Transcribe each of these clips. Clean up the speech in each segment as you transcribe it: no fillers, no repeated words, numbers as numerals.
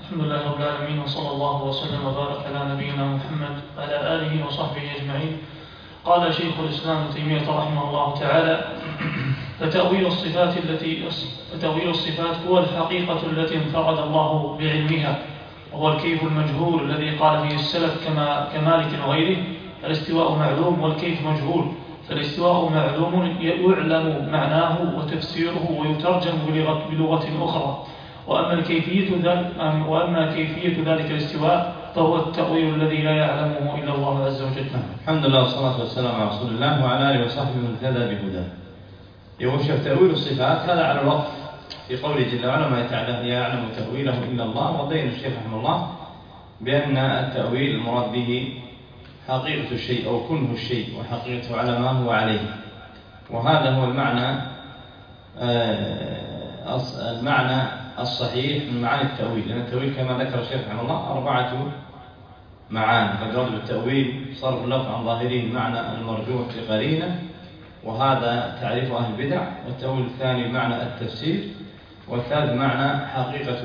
الحمد لله رب العالمين، وصلى الله وسلم وبارك على نبينا محمد وعلى آله وصحبه أجمعين. قال شيخ الإسلام ابن تيمية رحمه الله تعالى: فتأويل الصفات هو الحقيقة التي انفرد الله بعلمها، وهو الكيف المجهول الذي قال فيه السلف كمالك وغيره: الاستواء معلوم والكيف مجهول. فالاستواء معلوم يعلم معناه وتفسيره ويترجم بلغة أخرى، وأما كيفية ذلك الاستواء فهو التأويل الذي لا يعلمه إلا الله عز وجل. الحمد لله والصلاة والسلام على رسول الله وعلى آله وصحبه من اهتدى بهداه. يوشف تأويل الصفات هذا على الوقف في قوله جل وعلا: ما يعلم تأويله إلا الله. وبين الشيخ رحمه الله بأن التأويل المراد به حقيقة الشيء أو كنه الشيء وحقيقته على ما هو عليه، وهذا هو المعنى الصحيح من معاني التأويل. لأن التأويل كما ذكر الشيخ رحمه الله 4 معاني. فالمراد بالتأويل صرف اللفظ عن ظاهره المعنى المرجوح لقرينه، وهذا تعريف أهل البدع. والتأويل الثاني معنى التفسير، والثالث معنى حقيقة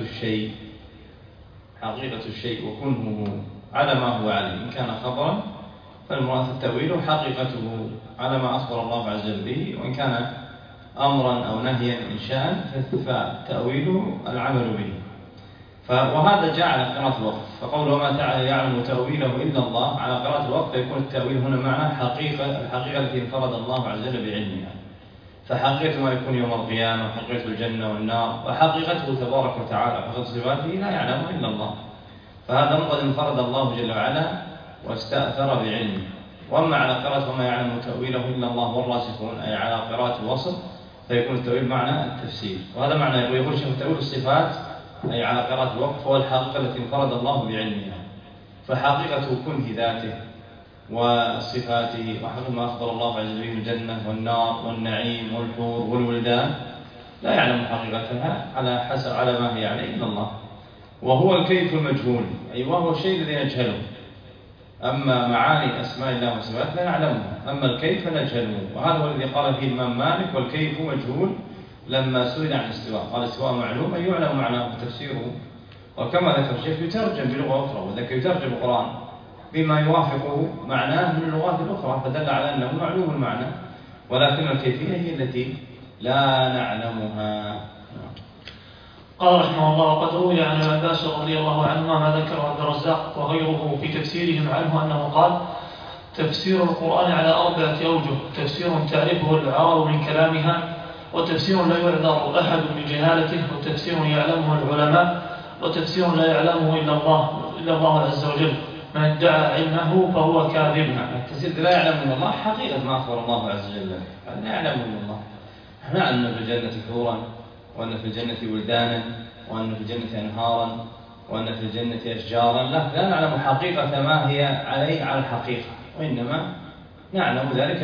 الشيء وكنه على ما هو عليه. إن كان خبرا فالمراد التأويل حقيقته على ما أخبر الله عز وجل به، وإن كان أمرا أو نهيا إنشاء فالتأويل العمل به. وهذا جاء على قراءة الوقف، فقوله ما يعلم تأويله إلا الله على قراءة الوقف فيكون التأويل هنا معنى الحقيقة التي انفرد الله عز وجل بعلمها. فحقيقة ما يكون يوم القيامة، وحقيقة الجنة والنار، وحقيقته تبارك وتعالى وحقيقة صفاته لا يعلمها إلا الله. فهذا قد انفرد الله جل وعلا واستأثر بعلمه. وأما على قراءة وما يعلم تأويله إلا الله والراسخون، أي على قراءة الوصف، فيكون التأويل معنى التفسير. وهذا معنى يقول شيخ تأويل الصفات أي على قراءة الوقف هو الحقيقة التي انفرد الله بعلمها. فحقيقة كنه ذاته وصفاته وحقيقة ما أخبر الله عز وجل من الجنة والنار والنعيم والحور والولدان لا يعلم حقيقتها على ما هي عليه إلا الله. وهو الكيف المجهول، أي وهو الشيء الذي نجهله. أما معاني أسماء الله وصفاته لا نعلمها، أما الكيف نجهله. وهذا هو الذي قال فيه الإمام مالك: والكيف مجهول، لما سئل عن الاستواء قال: الاستواء معلوم أي يعلم معناه وتفسيره. وكما ذكر الشيخ يترجم بلغة أخرى، وذلك يترجم القرآن بما يوافقه معناه من اللغات الأخرى، فدل على أنه معلوم المعنى، ولكن الكيفية هي التي لا نعلمها. قال رحمه الله: وقد روي عن ابن عباس رضي الله عنهما ما ذكره عبد الرزاق وغيره في تفسيرهم عنه أنه قال: تفسير القرآن على 4 أوجه: تفسير تعرفه العرب من كلامها، وتفسير لا يعذر أحد بجهالته، وتفسير يعلمه العلماء، وتفسير لا يعلمه إلا الله عز وجل. من ادعى علمه فهو كاذب. التفسير لا يعلمه الله حقيقة ما أخبر الله عز وجل، لا يعلمه الله. احنا أن في الجنة حورا، وأن في الجنة ولدانا، وأن في الجنة أنهارا، وأن في الجنة أشجارا. لا نعلم حقيقة ما هي عليه على الحقيقة، وإنما نعلم ذلك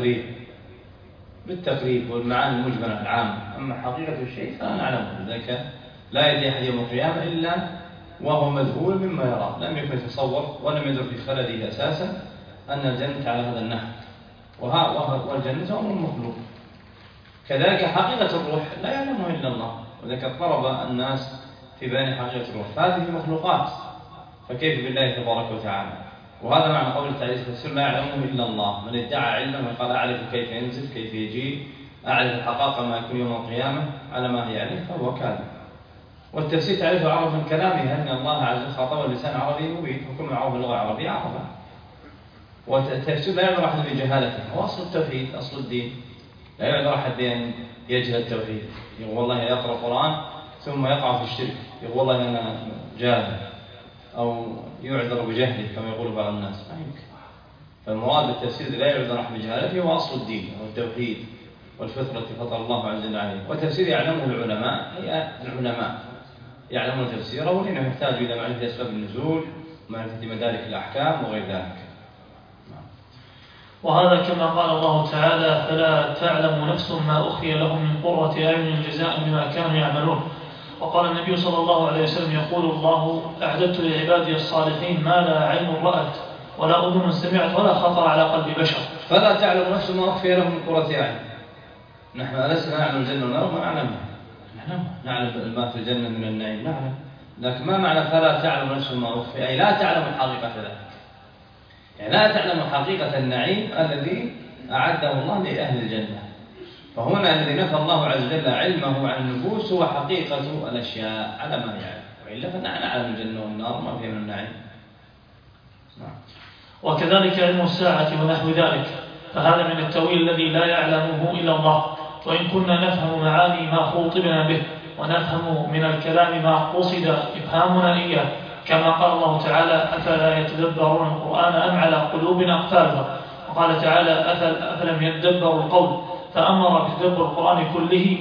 بالتقريب والمعاني المجملة العامة. أما حقيقة الشيء فلا نعلمه، ذلك لا يأتي أحد يوم القيامة إلا وهو مذهول مما يرى، لم يكن يتصور ولم يدر في خلده أساسا أن الجنة على هذا النحو، والجنة أمر مخلوق. كذلك حقيقة الروح لا يعلمها إلا الله، وذلك اضطرب الناس في بيان حقيقة الروح، فهذه مخلوقات، فكيف بالله تبارك وتعالى؟ وهذا معنى قول التعريف: التفسير لا يعلمه إلا الله. من ادعى علما قال: أعرف كيف ينزل، كيف يجي، أعرف الحقائق ما يكون يوم القيامة على ما هي عليه، فهو كاذب. والتفسير تعرف العرب من كلامها، أن الله عز وجل خاطب اللسان عربي مبين، وكل من عرف اللغة العربية عربا. والتفسير لا يعذر أحد بجهالته، هو أصل التوحيد، أصل الدين. لا يعذر أحد بأن يجهل التوحيد، يقول والله يقرأ القرآن ثم يقع في الشرك، يقول والله أنا جاهل، أو يعذر بجهله كما يقول بعض الناس، ما يمكن. فالمراد بالتفسير لا يعذر أحد بجهالته هو أصل الدين والتوحيد والفطرة التي فطر الله عز وجل عليه. والتفسير يعلمه العلماء، هي العلماء يعلمون تفسيره، ولأنه يحتاج إلى معرفة أسباب النزول ومعرفة مدارك الأحكام وغير ذلك. وهذا كما قال الله تعالى: فلا تعلم نفس ما أخفي لهم من قرة أعين جزاء بما كانوا يعملون. وقال النبي صلى الله عليه وسلم: يقول الله: أعددت لعبادي الصالحين ما لا عين رأت ولا أذن سمعت ولا خطر على قلب بشر. فلا تعلم نفس ما أخفي لهم من قرة أعين. نحن ألسنا نعلم الجنة والنار؟ ما نعلمها. نعلم ما في الجنة من النعيم، نعلم لكن ما معنى فلا تعلم نفس ما أخفي؟ أي لا تعلم حقيقة ذلك، يعني لا تعلم حقيقة النعيم الذي أعده الله لأهل الجنة. فهنا الذي نفى الله عز وجل علمه عن النفوس هو حقيقة الأشياء على ما يعلم، وإلا فنحن نعلم الجنة والنار ما فيها من النعيم. وكذلك علم الساعة ونحو ذلك، فهذا من التأويل الذي لا يعلمه إلا الله. وإن كنا نفهم معاني ما خوطبنا به ونفهم من الكلام ما قصد إفهامنا إياه، كما قال الله تعالى: أفلا يتدبرون القرآن أم على قلوب أقفالها. وقال تعالى: أفلم يتدبروا القول، فأمر بتدبر القرآن كله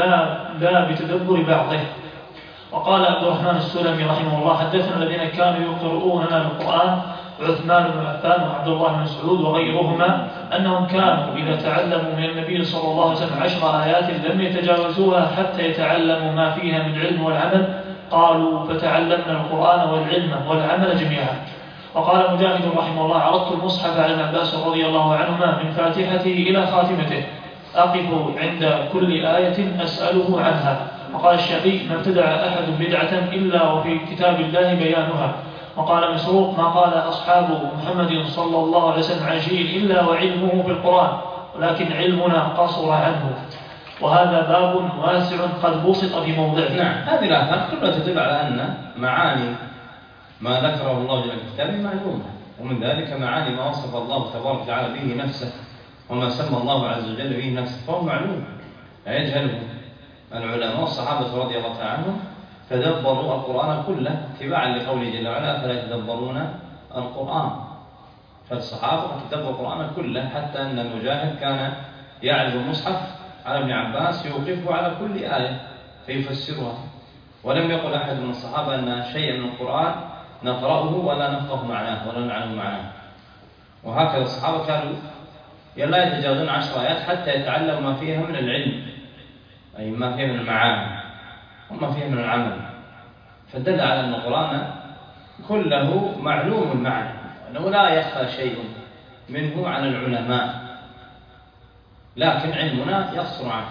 لا بتدبر بعضه. وقال عبد الرحمن السلمي رحمه الله: حدثنا الذين كانوا يقرؤوننا القرآن عثمان بن عفان وعبد الله بن مسعود وغيرهما أنهم كانوا إذا تعلموا من النبي صلى الله عليه وسلم 10 آيات لم يتجاوزوها حتى يتعلموا ما فيها من العلم والعمل. قالوا: فتعلمنا القرآن والعلم والعمل جميعا. وقال مجاهد رحمه الله: عرضت المصحف على ابن عباس رضي الله عنهما من فاتحته إلى خاتمته، أقف عند كل آية أسأله عنها. وقال الشافعي: ما ابتدع أحد بدعة إلا وفي كتاب الله بيانها. وقال مسروق: ما قال أصحاب محمد صلى الله عليه وسلم عن شيء إلا وعلمه في القرآن، ولكن علمنا قصر عنه. وهذا باب واسع قد بسط في موضعه. نعم، هذه الآثار كلها تدل على أن معاني ما ذكره الله جل في كتابه معلومة، ومن ذلك معاني ما وصف الله تبارك وتعالى به نفسه وما سمى الله عز وجل به نفسه، فهو معلوم لا يجهله العلماء والصحابة رضي الله عنهم. تدبروا القرآن كله اتباعا لقوله جل وعلا: فلا يتدبرون القرآن. فالصحابة تدبروا القرآن كله، حتى أن مجاهد كان يعرض المصحف على ابن عباس يوقفه على كل آية فيفسرها، ولم يقل أحد من الصحابة أن شيئا من القرآن نقرأه ولا نفقه معناه ولا نعلم معناه. وهكذا الصحابة كانوا لا يتجاوزون 10 آيات حتى يتعلموا ما فيها من العلم، أي ما فيها من المعاني وما فيها من العمل. فدل على أن القرآن كله معلوم المعنى، أنه لا يخفى شيء منه عن العلماء، لكن علمنا يقصر عنه.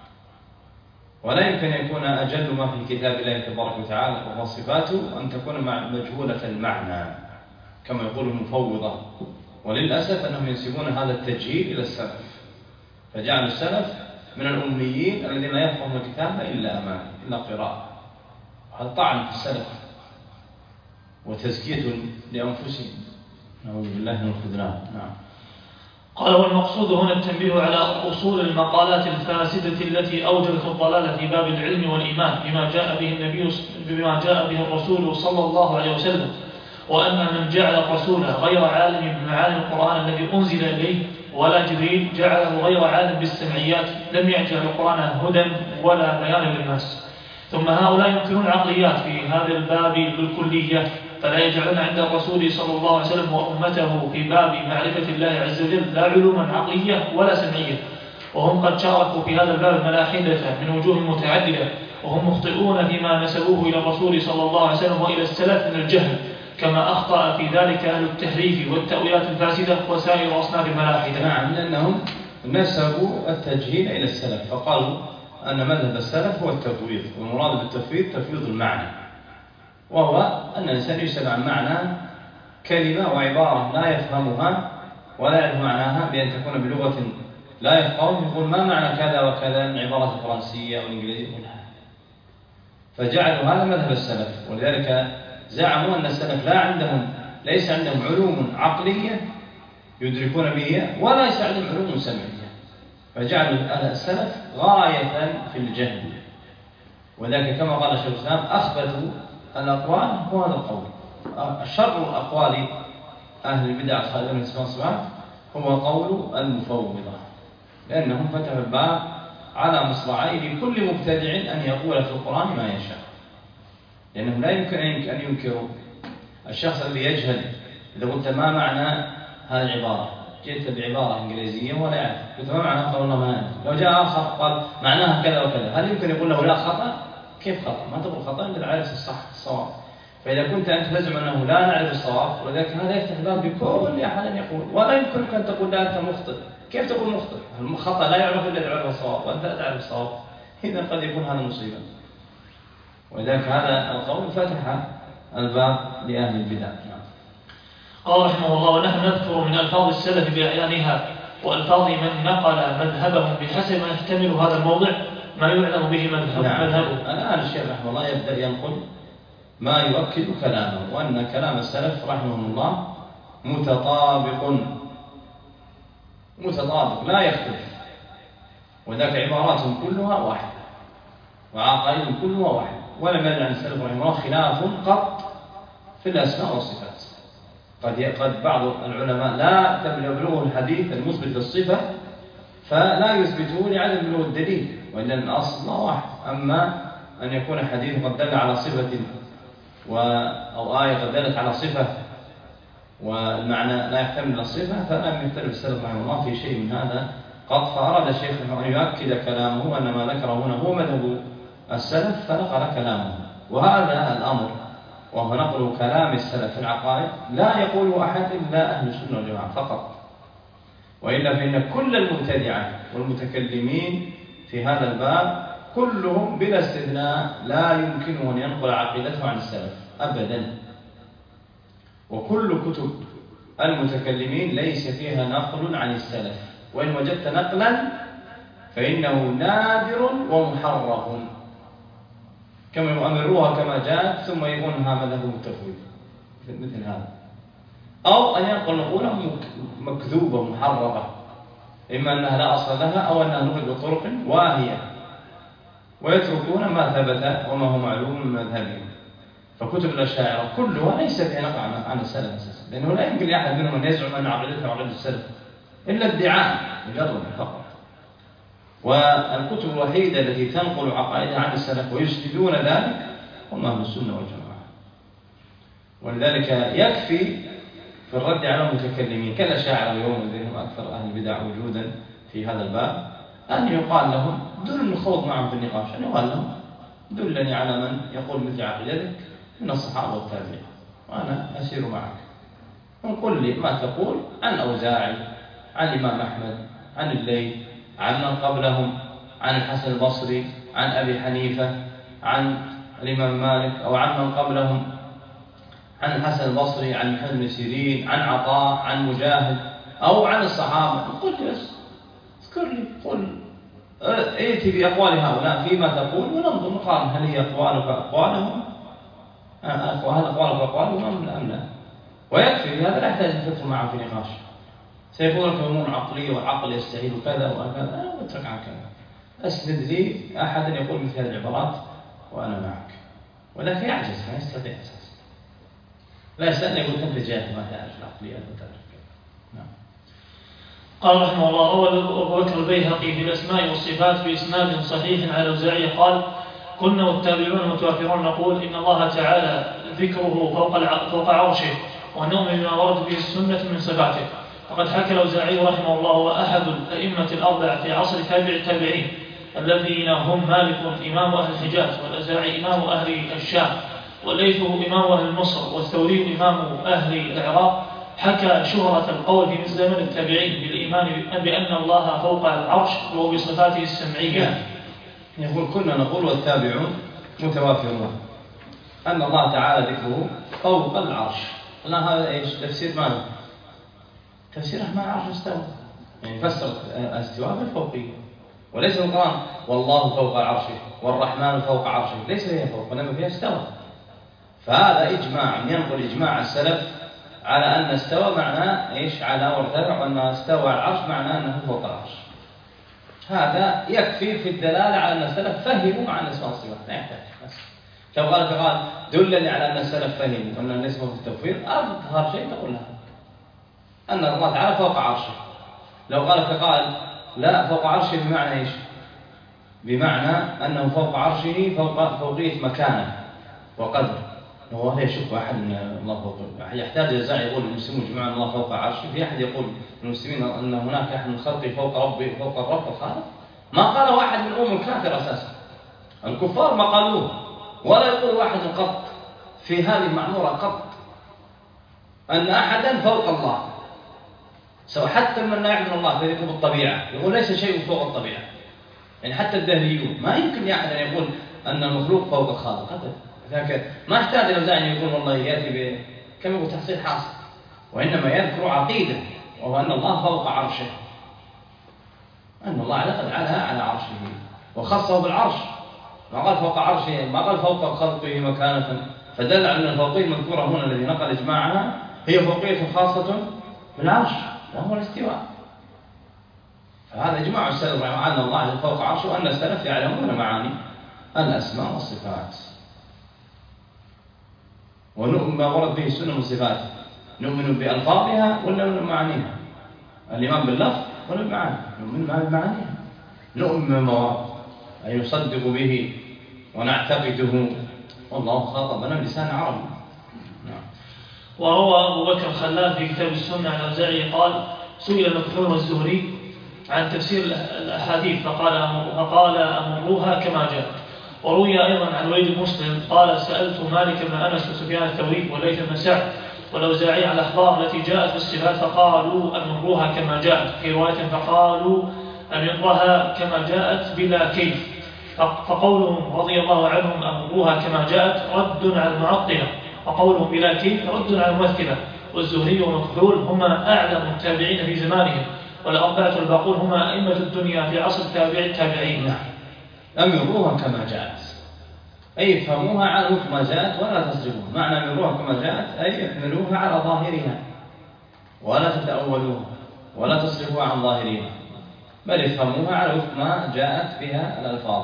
ولا يمكن أن يكون أجل ما في كتاب الله تبارك وتعالى وهو صفاته أن تكون مجهولة المعنى كما يقول المفوضة. وللأسف أنهم ينسبون هذا التجهيل إلى السلف، فجعلوا السلف من الأميين الذين لا يفهمون الكتاب إلا أماني إلا قراءة. هذا طعن في السلف وتزكية لأنفسهم، نعوذ بالله من الخذلان. نعم. قال: والمقصود هنا التنبيه على أصول المقالات الفاسدة التي أوجبت الضلال في باب العلم والإيمان بما جاء به الرسول صلى الله عليه وسلم، وأن من جعل الرسول غير عالم بمعاني القرآن الذي أنزل إليه ولا جبريل جعله غير عالم بالسمعيات لم يجعل القرآن هدى ولا بيانا للناس. ثم هؤلاء ينكرون العقليات في هذا الباب بالكلية، فلا يجعلون عند الرسول صلى الله عليه وسلم وأمته في باب معرفة الله عز وجل لا علوما عقلية ولا سمعية، وهم قد شاركوا في هذا الباب ملاحدة من وجوه متعددة، وهم مخطئون فيما نسبوه إلى الرسول صلى الله عليه وسلم وإلى السلف من الجهل، كما أخطأ في ذلك أهل التحريف والتأويلات الفاسدة وسائر أصناف الملاحدة. نعم، لأنهم نسبوا التجهيل إلى السلف، فقالوا أن مذهب السلف هو التفويض، والمراد بالتفويض تفويض المعنى، وهو أن الإنسان يسأل عن معنى كلمة وعبارة لا يفهمها ولا يعرف معناها بأن تكون بلغة لا يفقهون، يقول ما معنى كذا وكذا من عبارة فرنسية أو إنجليزية، فجعلوا هذا مذهب السلف. ولذلك زعموا أن السلف ليس عندهم علوم عقلية يدركون بها ولا ليس عندهم علوم سمعية، فجعلوا السلف غاية في الجهل. وذلك كما قال شيخ الإسلام: أخبثوا الأقوال هو هذا القول. الشر الأقوال أهل البدع الخالدين في الصفات هو قول المفوضة، لأنهم فتحوا الباب على مصراعيه لكل مبتدع أن يقول في القرآن ما يشاء، لأنهم لا يمكن أن ينكروا الشخص الذي يجهل. إذا قلت ما معنى هذه العبارة، جئت بعبارة إنجليزية ولا يعرف، قلت ما معناها؟ قال والله ما يعرف. لو جاء آخر قال معناها كذا وكذا، هل يمكن يقول له لا خطأ؟ كيف خطأ؟ ما تقول خطأ إلا عارف الصواب. فإذا كنت أنت تزعم أنه لا نعرف الصواب، ولذلك هذا يفتح الباب بكل أحد يقول، ولا يمكنك أن تقول لا أنت مخطئ. كيف تقول مخطئ؟ الخطأ لا يعرف إلا يعرف الصواب، وأنت لا تعرف الصواب، إذا قد يكون هذا مصيبة. ولذلك هذا القول فتح الباب لأهل البدع. قال رحمه الله: ونحن نذكر من ألفاظ السلف بأعيانها وألفاظ من نقل مذهبهم بحسب ما يحتمل هذا الموضع ما يعلم به مذهبه. الآن الشيخ رحمه الله يبدأ ينقل ما يؤكد كلامه، وأن كلام السلف رحمهم الله متطابق لا يختلف، وذاك عباراتهم كلها واحدة وعقائدهم كلها واحدة، ولم يرد عن السلف رحمه الله خلاف قط في الأسماء والصفات. قد بعض العلماء لا يبلغه الحديث المثبت للصفة فلا يثبته لعدم بلوغ الدليل، وإن الأصل واحد. أما أن يكون حديث قد دل على صفة أو آية قد دلت على صفة والمعنى لا يحتمل الصفة فلم يختلف السلف رحمه الله في شيء من هذا قط. فأراد الشيخ أن يؤكد كلامه أن ما ذكره هنا هو مذهب السلف فنقل كلامه. وهذا الأمر وهو نقل كلام السلف في العقائد لا يقوله أحد إلا أهل السنة والجماعة فقط، وإلا فإن كل المبتدعة والمتكلمين في هذا الباب كلهم بلا استثناء لا يمكنه أن ينقل عقيدته عن السلف أبدا. وكل كتب المتكلمين ليس فيها نقل عن السلف، وإن وجدت نقلا فإنه نادر ومحرف، كما يؤمروها كما جاءت ثم يكونها مذهب التفويض مثل هذا، أو أن ينقل نقولا مكذوبة محرفة، إما أنها لا أصل لها أو أنها نقل بطرق واهية، ويتركون ما ثبت وما هو معلوم من مذهبهم. فكتب الأشاعرة كلها ليس فيها نقل عن السلف أساسا، لأنه لا يمكن لأحد منهم أن يزعم أن عقيدته عقيدة السلف إلا ادعاء مجرد فقط. والكتب الوحيدة التي تنقل عقائدها عن السلف ويسندون ذلك هم أهل السنة والجماعة. ولذلك يكفي في الرد على المتكلمين كالأشاعرة اليوم الذين هم أكثر أهل البدع وجودا في هذا الباب أن يقال لهم دون الخوض معهم في النقاش، أن يقال لهم دلني على من يقول مثل عقيدتك من الصحابة والتابعين وأنا أسير معك، وقل لي ما تقول عن أوزاعي، عن الإمام أحمد، عن الليث، عن من قبلهم، عن الحسن البصري، عن أبي حنيفة، عن الإمام مالك، أو عن من قبلهم، عن الحسن البصري، عن محمد بن سيرين، عن عطاء، عن مجاهد، أو عن الصحابة. قل لي بس اذكر لي، قل ائتي بأقوال هؤلاء فيما تقول وننظر نقارن هل هي أقوالك أقوالهم أم لا. ويكفي هذا لا يحتاج أن تدخل معه في نقاش. سيقول لك أمور عقلية والعقل يستحيل كذا وكذا، اترك عن كذا، أسند لي أحدا يقول مثل هذه العبارات وأنا معك. ولكن يعجز، ما يستطيع أساسا، لا يستطيع يقول أنت جاهل ما تعرف العقليات وتعرف كذا. نعم. قال رحمه الله: روى أبو بكر البيهقي في الأسماء والصفات بإسناد صحيح على الأوزاعي قال: كنا والتابعون المتوافرون نقول إن الله تعالى ذكره فوق عرشه، ونؤمن بما ورد به السنة من صفاته. وقد حكى الأوزاعي رحمه الله وأحد الأئمة الأربعة في عصر تابع التابعين الذين هم مالك إمام أهل الحجاز، والأوزاعي إمام أهل الشام، والليث إمام أهل مصر، والثوري إمام أهل العراق، حكى شهرة القول في زمن التابعين بالإيمان بأن الله فوق العرش وبصفاته السمعية. يقول كنا نقول والتابعون متوافرون أن الله تعالى ذكره فوق العرش. الآن هذا إيش تفسير ماذا؟ تفسير ما العرش استوى، يعني فسر الاستواء بالفوقية، وليس القرآن والله فوق عرشه والرحمن فوق عرشه، ليس هي فوق ولما فيها استوى. فهذا إجماع ينقل إجماع السلف على أن استوى معناه إيش على وارتفع، وأن استوى على العرش معناه أنه فوق العرش. هذا يكفي في الدلالة على أن السلف فهموا عن اسماء الصفات، لا يحتاج. لو قال دلني على أن السلف فهموا وأن الاسم في التوفير، أظهر شيء تقول لها أن الله تعالى فوق عرشه. لو قال لا فوق عرشه بمعنى إيش؟ بمعنى أنه فوق عرشه فوقية مكانه وقدر. هو لا يشك أحد أن الله فوق، يحتاج الزاع يقول المسلمون جماعة الله فوق عرشه، في أحد يقول المسلمين أن هناك أحد من خلقه فوق ربه فوق الرب الخالق؟ ما قال واحد من الكافر أساسا، الكفار ما قالوه، ولا يقول واحد قط في هذه المعمورة قط أن أحدا فوق الله، سواء حتى من لا يعلم الله في الطبيعة يقول ليس شيء فوق الطبيعة، يعني حتى الدهريون ما يمكن أحد أن يقول أن المخلوق فوق الخالق أبدا. لذلك ما احتاج الأوزاعي أن يقول والله يأتي كما يقول تحصيل حاصل، وإنما يذكر عقيدة، وهو أن الله فوق عرشه، أن الله على عرشه، وخصه بالعرش، ما قال فوق عرشه، ما قال فوق خلقه مكانة، فدل على أن الفوقية المذكورة هنا الذي نقل إجماعها هي فوقية خاصة بالعرش، وهو الاستواء. فهذا إجماع السلف رحمه أن الله فوق عرشه، وأن السلف يعلمون معاني الأسماء والصفات، ونؤمن ما ورد به السنة من صفاته، نؤمن بألفاظها ولا بمعانيها، الإيمان باللفظ ولا بمعانيها، نؤمن بمعانيها، نؤمن بما ورد أي نصدق به ونعتقده، والله خاطبنا بلسان عربي. نعم. وروى أبو بكر الخلال في كتاب السنة عن الأوزاعي قال: سئل مكحول الزهري عن تفسير الأحاديث فقال أمروها كما جاء. وروي أيضا عن وليد مسلم قال: سألت مالك بن أنس وسفيان الثوري وليث بن سعد والأوزاعي على الأخبار التي جاءت في الصفات فقالوا أمروها كما جاءت، في رواية فقالوا أمرها كما جاءت بلا كيف. فقولهم رضي الله عنهم أمروها كما جاءت رد على المعطلة، وقولهم بلا كيف رد على الممثلة. والزهري ومكحول هما أعلم التابعين في زمانهم، والأربعة الباقون هما أئمة الدنيا في عصر التابعين. أمروها كما جاءت أي افهموها على وفق ما جاءت ولا تصرفوها. معنى أمروها كما جاءت أي احملوها على ظاهرها ولا تتأولوها ولا تصرفوها عن ظاهرها، بل افهموها على وفق ما جاءت بها الألفاظ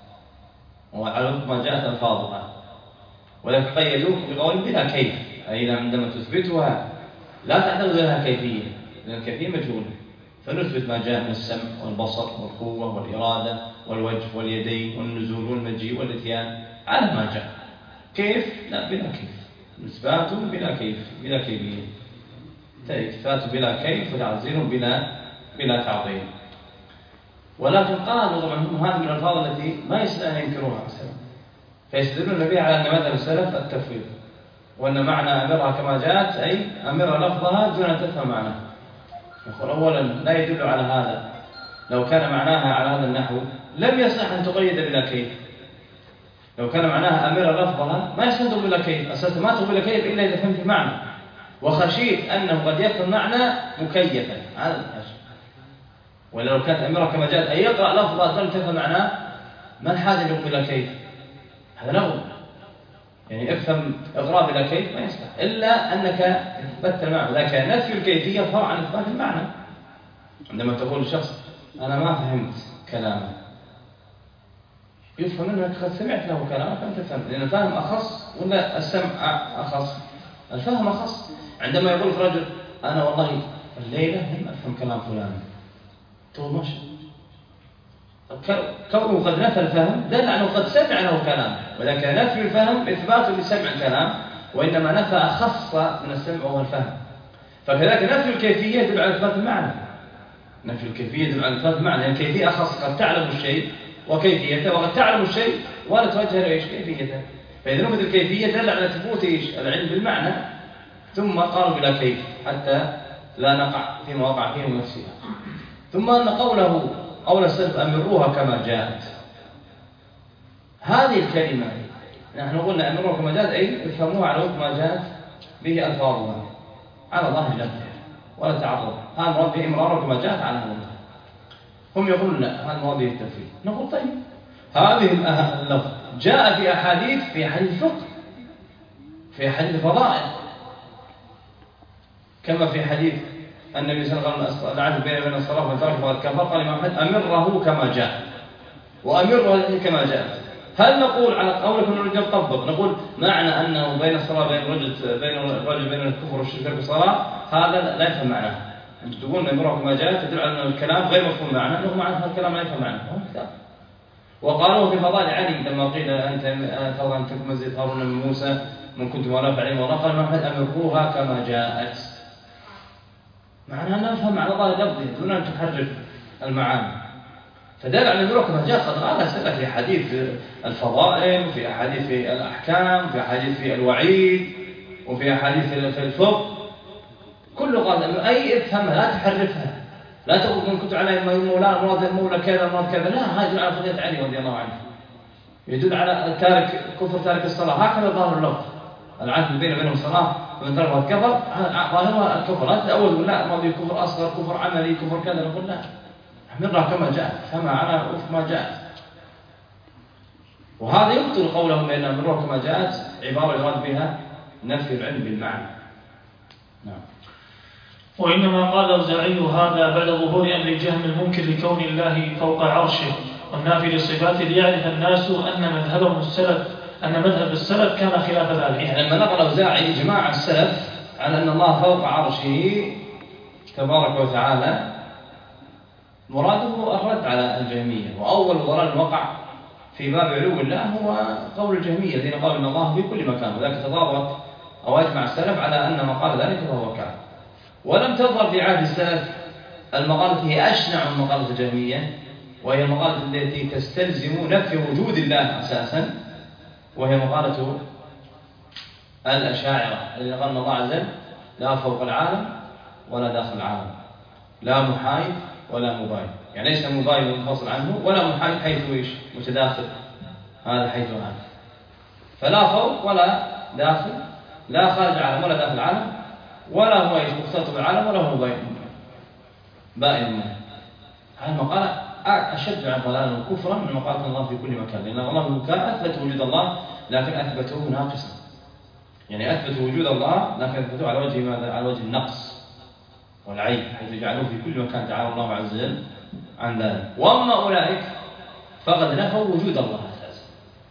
وعلى وفق ما جاءت ألفاظها، ولا تقيدوه بقول بلا كيف، أي عندما تثبتها لا تعتقد لها كيفية، لأن الكيفية مجهولة، فنثبت ما جاء من السمع والبصر والقوة والإرادة والوجه واليدين والنزول والمجيء والإتيان على ما جاء. كيف؟ لا، بلا كيف، إثبات بلا كيف، بلا كيفية، إثبات بلا كيف وتعزير بلا تعظيم. ولكن قالوا طبعا هذه من الألفاظ التي ما يستطيع أن ينكروها السلف، فيستدلون بها على أن مذهب السلف التفويض، وأن معنى أمرها كما جاءت أي أمر لفظها دون أن تفهم معناها. يقول أولا لا يدل على هذا، لو كان معناها على هذا النحو لم يصح أن تقيد بلا كيف. لو كان معناها أمر لفظها ما يصح بلا كيف، أساسا ما تقول بلا كيف إلا إذا فهمت معنى، وخشيت أنه قد يفهم معنى مكيفا، هذا الحاجة. ولو كانت أمرها كما جاءت أي يقرأ لفظها لم تفهم معناه، ما الحاجة يقول بلا كيف؟ هذا لغو، يعني افهم إقراء بلا كيف ما يصح إلا أنك اثبتت المعنى. لكن نفي الكيفية فرع عن إثبات المعنى. عندما تقول لشخص أنا ما فهمت كلامه، يفهم أنك قد سمعت له كلامه فأنت تفهم، لأن الفهم أخص ولا السمع أخص؟ الفهم أخص. عندما يقول رجل أنا والله الليلة لم أفهم كلام فلان، تقول ماشي، كونه قد نفى الفهم دل على أنه قد سمع له كلام، ولكن نفي الفهم إثبات لسمع الكلام، وإنما نفى أخص من السمع وهو الفهم. فكذلك نفي الكيفية يدل على إثبات المعنى، نفي الكيفية يدل على إثبات المعنى، يعني الكيفية أخص، قد تعلم الشيء وكيفيته، وقد تعلم الشيء ولا توجه له إيش كيفيته. فإذا نفت الكيفية دل على ثبوت إيش العلم بالمعنى، ثم قالوا بلا كيف حتى لا نقع فيما وقع فيه المفسدة. ثم أن قول السلف أمروها كما جاءت، هذه الكلمة نحن قلنا أمروها كما جاءت أي افهموها على وفق ما جاءت به ألفاظها على ظاهر لفظها ولا تعرض، هذا مراد به إمرارها كما جاءت على هذا. هم يقولون لا، هذا مراد به التفسير. نقول طيب هذه اللفظ جاء في أحاديث الفقه، في أحاديث الفضائل، كما في حديث النبي صلى الله عليه وسلم العدل بين الصلاة والترك فقد كفر، قال الإمام أحمد أمره كما جاء وأمره كما جاء. هل نقول على قولك أنه نريد نطبق نقول معنى أنه بين الصلاة بين الكفر والشرك في الصلاة هذا لا يفهم معناه؟ تقول أمره كما جاء تدل على أن الكلام غير مفهوم معناه، أنه معنى هذا الكلام لا يفهم معناه. وقالوا في فضائل علي لما قيل أنت ترى أن تكون زي هارون من موسى من كنت ولا فعلم ولا، قال الإمام أحمد أمروها كما جاءت، معناها أن نفهم على ظاهر لفظه دون أن تحرف المعاني. فدل على أمره كما جاء قد قالها السلف في حديث الفضائل، وفي أحاديث الأحكام، وفي أحاديث الوعيد، وفي أحاديث في الفقه، كله قال أي افهمها لا تحرفها، لا تقول من كنت على مولانا مولى كذا مراد كذا، لا، هذا يدل على فضيلة علي رضي الله عنه، يدل على تارك الصلاة. هكذا ظاهر اللفظ، العدل بينهم الصلاة فمن ترك كفر، ظاهرها الكفر. لا تتأول لا ما بي كفر أصغر، كفر عملي، كفر كذا، نقول لا، نحملها كما جاء، فما على وفق ما جاء. وهذا يبطل قولهم بأن أمرها كما جاءت عبارة يراد بها نفي العلم بالمعنى. نعم. وإنما قال الأوزاعي هذا بعد ظهور أمر الجهم المنكر لكون الله فوق عرشه والنافي للصفات، ليعرف الناس أن مذهب السلف كان خلاف ذلك. يعني لما نقل الأوزاعي إجماع السلف على أن الله فوق عرشه تبارك وتعالى، مراده الرد على الجهمية. وأول ضلال وقع في باب علو الله هو قول الجهمية الذين قالوا أن الله في كل مكان، وذلك تضابط أو أجمع السلف على أن ما قال ذلك فهو كافر. ولم تظهر في عهد السلف المقالة هي أشنع من مقالة الجهمية، وهي المقالة التي تستلزم نفي وجود الله أساسا، وهي مقالة الأشاعرة الذين قالوا أن الله عز وجل لا فوق العالم ولا داخل العالم، لا محايد ولا مباين، يعني ليس مباين منفصل عنه ولا محايد حيث إيش متداخل، هذا حيث هذا، فلا فوق ولا داخل، لا خارج العالم ولا داخل العالم، ولا هو مختلط بالعالم ولا هو بائن منه. هذه المقالة أشد عن ضلالا وكفرا من مقالة الله في كل مكان، لأن الله كان أثبت وجود الله لكن أثبته ناقصا، يعني أثبت وجود الله لكن أثبته على وجه ماذا؟ على وجه النقص والعيب، حيث جعلوه في كل مكان تعالى الله عز وجل عن ذلك. وأما أولئك فقد نفوا وجود الله أساسا،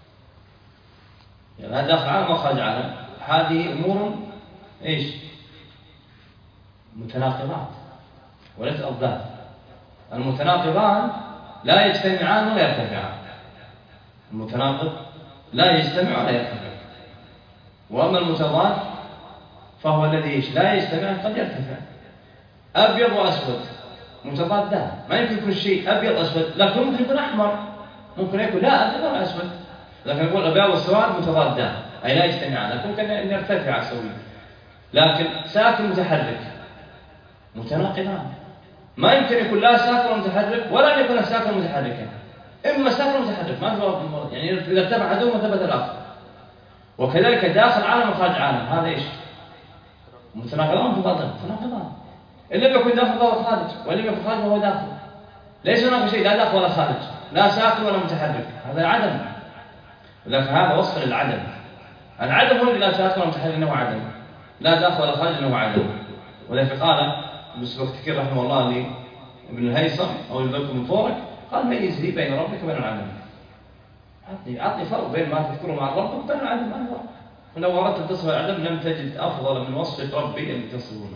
يعني هذا داخل العالم وخارج العالم، هذه أمور إيش؟ متناقضات وليس أضداد. المتناقضان لا يجتمعان ولا يرتفعان، المتناقض لا يجتمع ولا يرتفع، وأما المتضاد فهو الذي لا يجتمع قد يرتفع. أبيض وأسود متضادان، ما يمكن يكون شيء أبيض أسود، لكن ممكن يكون أحمر، ممكن يكون لا أبيض ولا أسود، لكن يقول الأبيض والسواد متضادان أي لا يجتمعان، لكن ممكن أن يرتفع سويا. لكن ساكن متحرك متناقضان، ما يمكن يكون لا ساكن متحرك ولا أن يكون ساكن متحركا، إما ساكن متحرك ما هو يعني إذا ارتفع أحدهما ثبت الآخر. وكذلك داخل عالم وخارج عالم، هذا إيش؟ متناقضان متناقضان، إن لم يكن داخل فهو خارج، وإن لم يكن خارج فهو داخل، ليس هناك شيء لا داخل ولا خارج، لا ساكن ولا متحرك، هذا عدم. لكن هذا وصف للعدم، العدم هو لا ساكن ولا متحرك إنه عدم، لا داخل ولا خارج إنه عدم. ولذلك قال ابن سبكتكين رحمه الله لابن الهيثم أو البكر من فورك، قال ميز لي بين ربك وبين العدم، أعطني فرق بين ما تذكره مع الرب وبين العدم، ما هو؟ ولو أردت أن تصف العدم لم تجد أفضل من وصف ربي أن تصفونه.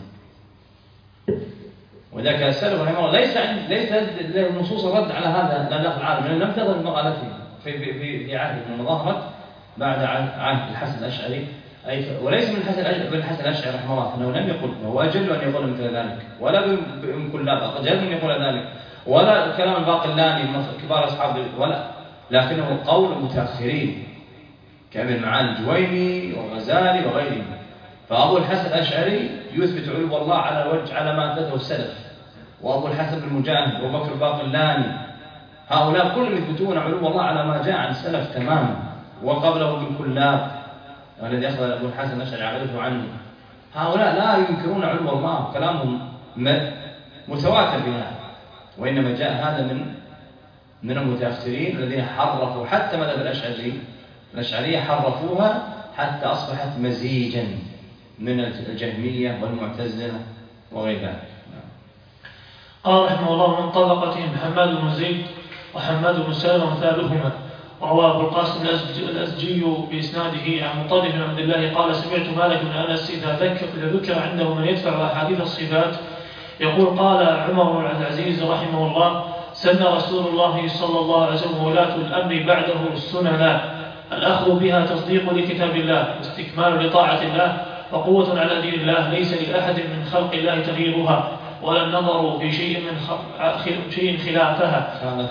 وذاك السلف رحمه الله ليس النصوص الرد على هذا لا داخل العالم، لأن لم تظهر مقالته في عهد من ظهرت بعد عهد الحسن الأشعري، وليس من الحسن الأشعري رحمه الله، فإنه لم يقل، وهو أجل أن يقول مثل ذلك، ولا بكلاب أجل أن يقول ذلك، ولا كلام الباقلاني من كبار أصحاب، ولا، لكنه قول متأخرين كابن معالي الجويني والغزالي وغيرهم. فأبو الحسن الأشعري يثبت علو الله على ما أثبته السلف، وأبو الحسن بن مجاهد وبكر الباقلاني، هؤلاء كلهم يثبتون علو الله على ما جاء عن السلف تماما. وقبله ابن كلاب الذي أخذ أبو الحسن الأشعري عقيدته عنه، هؤلاء لا ينكرون علو الله، كلامهم متواتر بها، وإنما جاء هذا من المتأخرين الذين حرفوا حتى مذهب الأشعرية حرفوها حتى أصبحت مزيجا من الجهمية والمعتزلة وغير ذلك. قال رحمه الله من طبقتهم حماد بن زيد وحماد بن سالم ومثالهما. رواه أبو القاسم الأزجي بإسناده عن مطرف بن عبد الله قال سمعت مالك بن أنس إذا ذكر عنده من يدفع أحاديث الصفات يقول قال عمر بن عبد العزيز رحمه الله سن رسول الله صلى الله عليه وسلم ولاة الأمر بعده السننا، الأخذ بها تصديق لكتاب الله واستكمال لطاعة الله وقوة على دين الله، ليس لأحد من خلق الله تغييرها ولا النظر في شيء خلافها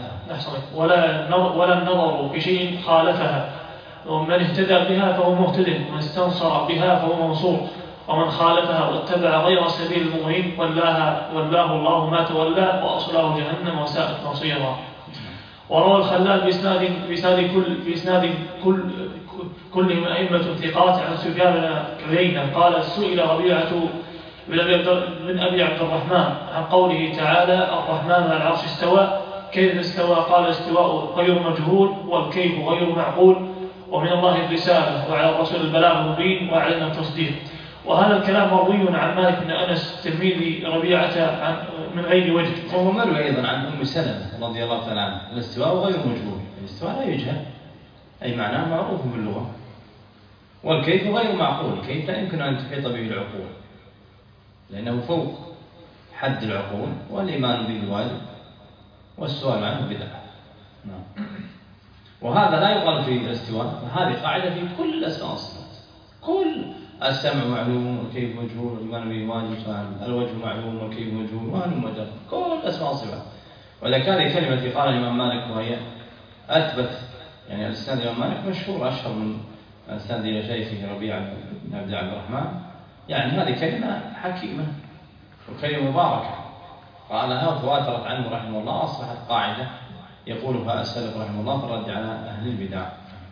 ولا النظر في شيء خالفها، ومن اهتدى بها فهو مهتد ومن استنصر بها فهو منصور، ومن خالفها واتبع غير سبيل المؤمنين ولاه الله ما تولى وأصله جهنم وساءت مصيرا. وروى الخلال بإسناد كلهم أئمة ثقات عن سفيان بن عيينة قال سئل ربيعة بن أبي عبد الرحمن عن قوله تعالى الرحمن على العرش استوى كيف استوى؟ قال استواء غير مجهول والكيف غير معقول ومن الله الرسالة وعلى الرسول البلاغ المبين وعلينا التصديق. وهذا الكلام مروي عن مالك بن أنس تلميذ ربيعة من غير وجه. وهو مروي أيضا عن أم سلمة رضي الله تعالى عنها الاستواء غير مجهول، الاستواء لا يجهل أي معناه معروف باللغة، والكيف غير معقول، كيف لا يمكن أن تحيط به العقول لأنه فوق حد العقول، والإيمان به واجب والسؤال عنه بدعة. نعم. وهذا لا يقال في الاستواء، فهذه قاعدة في كل الأسماء والصفات. كل السمع معلوم والكيف مجهول والإيمان به واجب، الوجه معلوم والكيف مجهول وهل مجرد، كل الأسماء والصفات. ولكن هذه كلمة التي قال الإمام مالك وهي أثبت، يعني الإسناد الإمام مالك مشهور أشهر من الإسناد إلى شيخه ربيع بن عبد الرحمن، يعني هذه كلمة حكيمة وكلمة مباركة قالها وتواترت عنه رحمه الله، أصبحت قاعدة يقولها السلف رحمه الله في الرد على أهل البدع.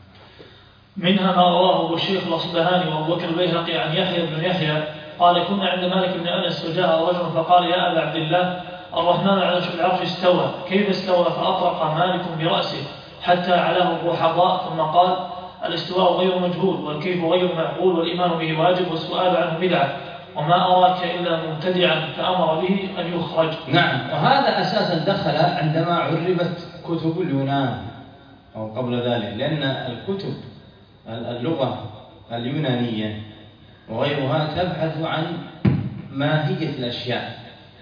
منها ما رواه الشيخ الأصبهاني وأبو بكر البيهقي عن يحيى بن يحيى قال كنا عند مالك بن أنس وجاء رجل فقال يا أبا عبد الله الرحمن على العرش استوى كيف استوى؟ فأطرق مالك برأسه حتى علاه الرحضاء ثم قال الاستواء غير مجهول والكيف غير معقول والإيمان به واجب والسؤال عنه بدعة وما أراك إلا مبتدعا فأمر به أن يخرج. نعم، وهذا أساسا دخل عندما عربت كتب اليونان أو قبل ذلك، لأن الكتب اللغة اليونانية وغيرها تبحث عن ماهية الأشياء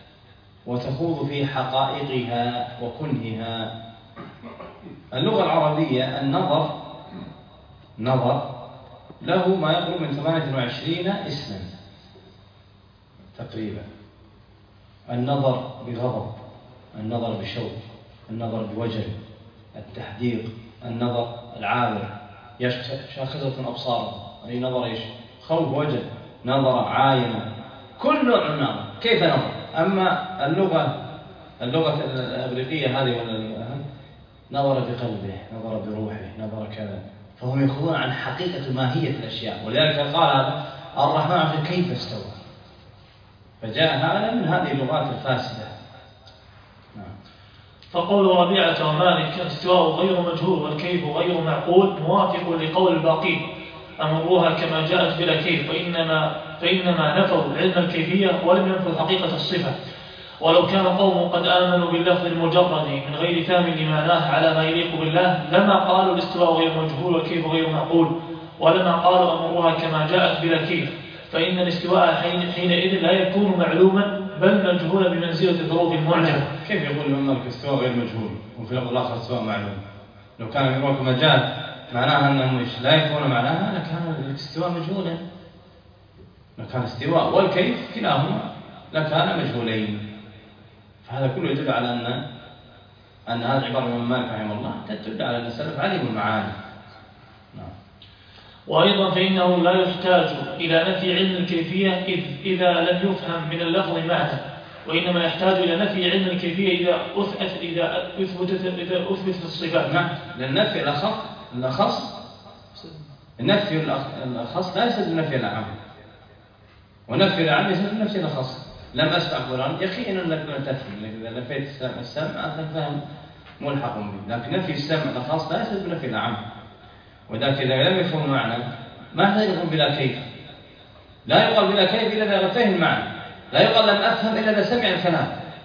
وتخوض في حقائقها وكنهها. اللغة العربية النظر له ما يقرب من 28 اسما تقريبا، النظر بغضب، النظر بشوق، النظر بوجل، التحديق، النظر العابر شاخصة أبصاره، أي نظر إيش؟ خوف وجل، نظر عاين، كل نوع من النظر كيف نظر. أما اللغة الإغريقية هذه نظر بقلبه، نظر بروحه، نظر كذا، فهم يأخذون عن حقيقة ماهية الأشياء. ولذلك قال هذا الرحمن عرش كيف استوى، فجاء هذا من هذه اللغات الفاسدة. فقول ربيعة ومالك الاستواء غير مجهول والكيف غير معقول موافق لقول الباقين أمروها كما جاءت بلا كيف، فإنما نفوا علم الكيفية ولم ينفوا حقيقة الصفة. ولو كان قوم قد آمنوا باللفظ المجرد من غير فهم لمعناه على ما يليق بالله لما قالوا الاستواء غير مجهول والكيف غير معقول، ولما قالوا أمروها كما جاءت بلا كيف، فإن الاستواء حينئذ لا يكون معلوما بل مجهولا بمنزلة الظروف المعجمة. كيف يقول الإمام مالك الاستواء غير مجهول وفي اللفظ الآخر استواء معلوم؟ لو كان يقول كما جاء معناها أنهم لا يكون معناها لكان الاستواء مجهولا، لكان الاستواء والكيف كلاهما لكان مجهولين. فهذا كله يدل على أن هذه العبارة من مالك رحمه الله تدل على أن السلف علم المعاني. وأيضا فإنه لا يحتاج إلى نفي علم الكيفية إذا لم يفهم من اللفظ معنى، وإنما يحتاج إلى نفي علم الكيفية إذا أثبتت الصفات. نعم، لأن نفي النفي الأخص لا يسد نفي الأعم، ونفي الأعم يسد نفي الأخص. لم أسمع قرآن يقين أنك لم تفهم، إذا نفيت السمع أنت فهم ملحق به، لكن نفي السمع الخاص لا يسد نفي الأعم. وذلك إذا لم يفهم معنى ما يقول بلا كيف، لا يقال بلا كيف إلا إذا فهم المعنى، لا يقال لم أفهم إلا إذا سمع الكلام،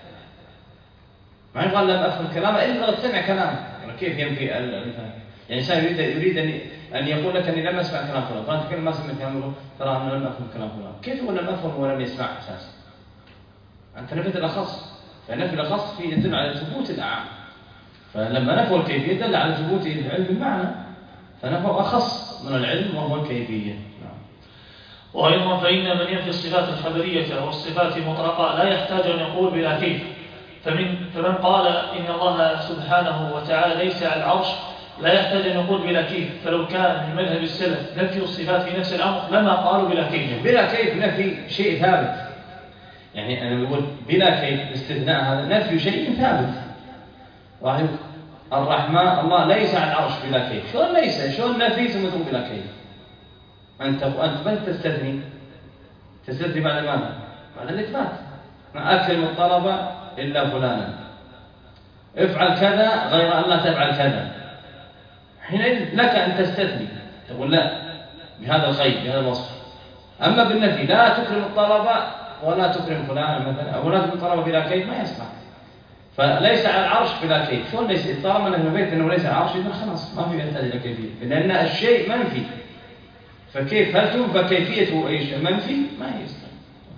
ما يقال لم أفهم كلامه إلا إذا سمع كلامه. كيف ينفي الفهم؟ يعني إنسان يريد أن يقول لك أني لم أسمع كلام فلان، فأنت كل ما سمعت كلامه ترى أنه لم أفهم كلام فلان. كيف يقول لم أفهم ولم يسمع أساسا؟ أنت نفيت الأخص، فنفي الأخص فيه يدل على ثبوت الأعم، فلما نفوا الكيفية دل على ثبوت العلم المعنى، فنفوا أخص من العلم وهو الكيفية. وأيضا فإن من ينفي الصفات الخبرية والصفات المطلقة لا يحتاج أن يقول بلا كيف. فمن قال إن الله سبحانه وتعالى ليس على العرش لا يحتاج أن يقول بلا كيف، فلو كان من مذهب السلف نفي الصفات في نفس الأمر لما قالوا بلا كيف. بلا كيف نفي شيء ثابت، يعني أنا بقول بلا كيف استثناء هذا نفي شيء ثابت. الرحمن الله ليس على العرش بلا كيف، شلون ليس؟ شلون نفي ثم تقول بلا كيف؟ أنت من تستثني بعد ماذا؟ بعد الإثبات. ما أكرم الطلبة إلا فلانا، افعل كذا غير أن لا تفعل كذا، حينئذ لك أن تستثني تقول لا بهذا الخير بهذا الوصف. أما بالنفي لا تكرم الطلبة ولا تكرم فلانا مثلا، أو لا تكرم الطلبة بلا كيف، ما يصلح. فليس على العرش بلا كيف، شلون ليس؟ طالما أنه بيت أنه ليس على العرش إذا خلاص ما في يحتاج إلى كيفية، لأن الشيء منفي، فكيف هل تنفى كيفيته أي شيء منفي؟ ما يصلح.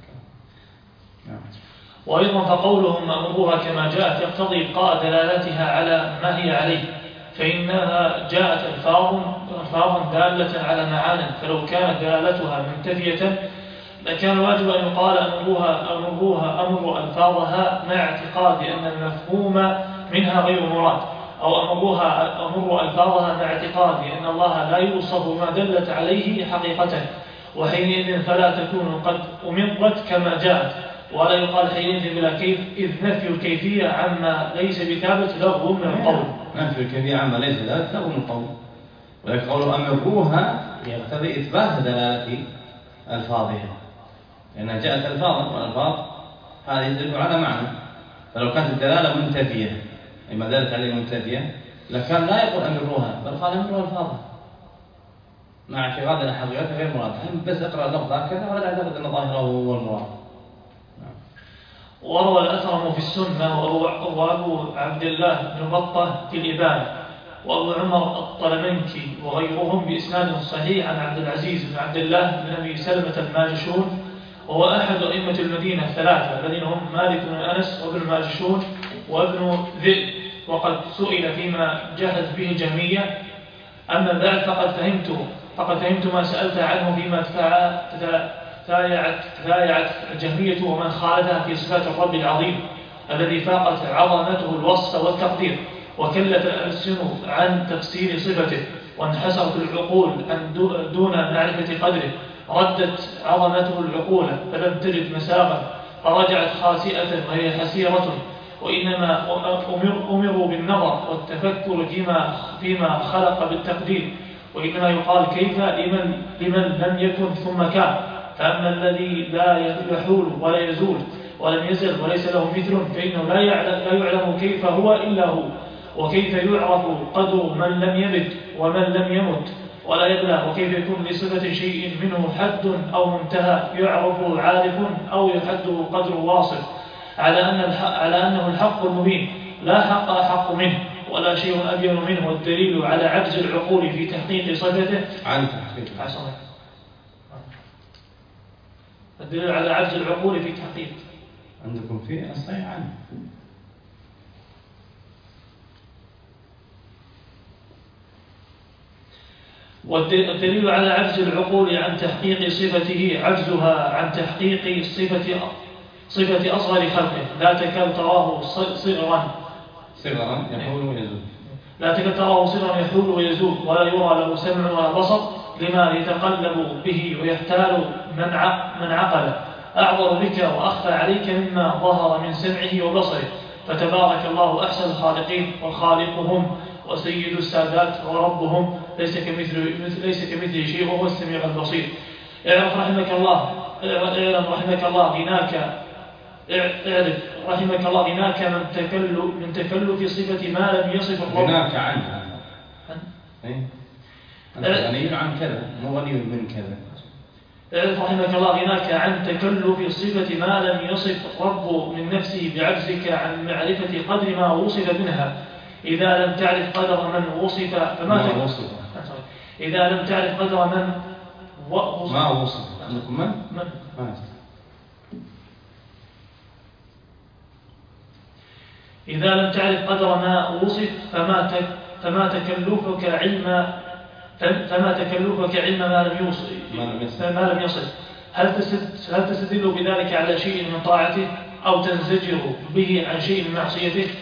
وأيضا فقولهم أمروها كما جاءت يقتضي إبقاء دلالتها على ما هي عليه، فإنها جاءت ألفاظا دالة على معان، فلو كانت دلالتها منتفية لكان واجب أن يقال أمر ألفاظها مع اعتقاد أن المفهوم منها غير مراد، أو أمر ألفاظها مع اعتقاد أن الله لا يوصف ما دلت عليه حقيقة، وحينئذ فلا تكون قد أمرت كما جاءت، ولا يقال حينئذ بلا كيف، إذ نفي الكيفية عما ليس بثابت لغو من القول. نفي الكيفية عما ليس بثابت لغو من القول، ولكن قول أمروها يقتضي إثبات دلالة ألفاظها، لأنها جاءت ألفاظا، والألفاظ هذه يدل على معنى، فلو كانت الدلالة منتفية لما دلت عليه منتفية لكان لا يقول أمروها، بل قال أمروها ألفاظها مع اعتقاد أن حقيقتها غير مراد، بس اقرأ اللفظ هكذا ولا تعتقد أن ظاهره هو المراد. وروى الأثرم في السنة وأبو عبد الله بن بطة في الإبانة وأبو عمر الطلمنكي وغيرهم بإسناد صحيح عن عبد العزيز بن عبد الله بن أبي سلمة الماجشون، وهو أحد أئمة المدينة الثلاثة الذين هم مالك بن أنس وابن الماجشون وابن ذئب، وقد سئل فيما جهز به الجهمية. أما بعد فقد فهمت ما سألت عنه فيما تايعت الجهمية ومن خالفها في صفات الرب العظيم الذي فاقت عظمته الوصف والتقدير، وكلت الألسن عن تفسير صفته، وانحسرت العقول دون معرفة قدره، ردت عظمته العقول فلم تجد مساغا، فرجعت خاسئة وهي حسيرة، وإنما أمروا بالنظر والتفكر فيما خلق بالتقدير، وإنما يقال كيف لمن لم يكن ثم كان، فأما الذي لا يحول ولا يزول ولم يزل وليس له مثل فإنه لا يعلم كيف هو إلا هو، وكيف يعرف قدر من لم يلد ومن لم يمت ولا يبلغ، وكيف يكون لصفة شيء منه حد أو منتهى يعرف عارف أو يحده قدر واصف، على أنه الحق المبين لا حق أحق منه ولا شيء أبين منه، والدليل على عجز العقول في تحقيق صفته الدليل على عجز العقول في تحقيق عندكم فيه أصحيح عنه. والدليل على عجز العقول عن تحقيق صفته عجزها عن تحقيق صفة أصغر خلقه، لا تكاد تراه صغرا يحول ويزول، لا تكاد تراه صغرا يحول ويزول، ولا يرى له سمع ولا بصر لما يتقلب به ويحتال من عقل، أعظم بك وأخفى عليك مما ظهر من سمعه وبصره، فتبارك الله أحسن الخالقين وخالقهم وسيد السادات وربهم، ليس كمثله شيء وهو السميع البصير. اعرف رحمك الله غناك من تكلف صفة ما لم يصف الرب. غناك عنه أنت غني عن كذا مو غني من كذا. اعرف رحمك الله غناك عن تكلف صفة ما لم يصف الرب من نفسه بعجزك عن معرفة قدر ما وصف منها. إذا لم تعرف قدر من وصف فما وصف. إذا لم تعرف قدر من وصف ما وصف عندكم من؟ إذا لم تعرف قدر ما وصف فما تكلفك علم ما لم يصف. هل تستدل بذلك على شيء من طاعته أو تنزجر به عن شيء من معصيته؟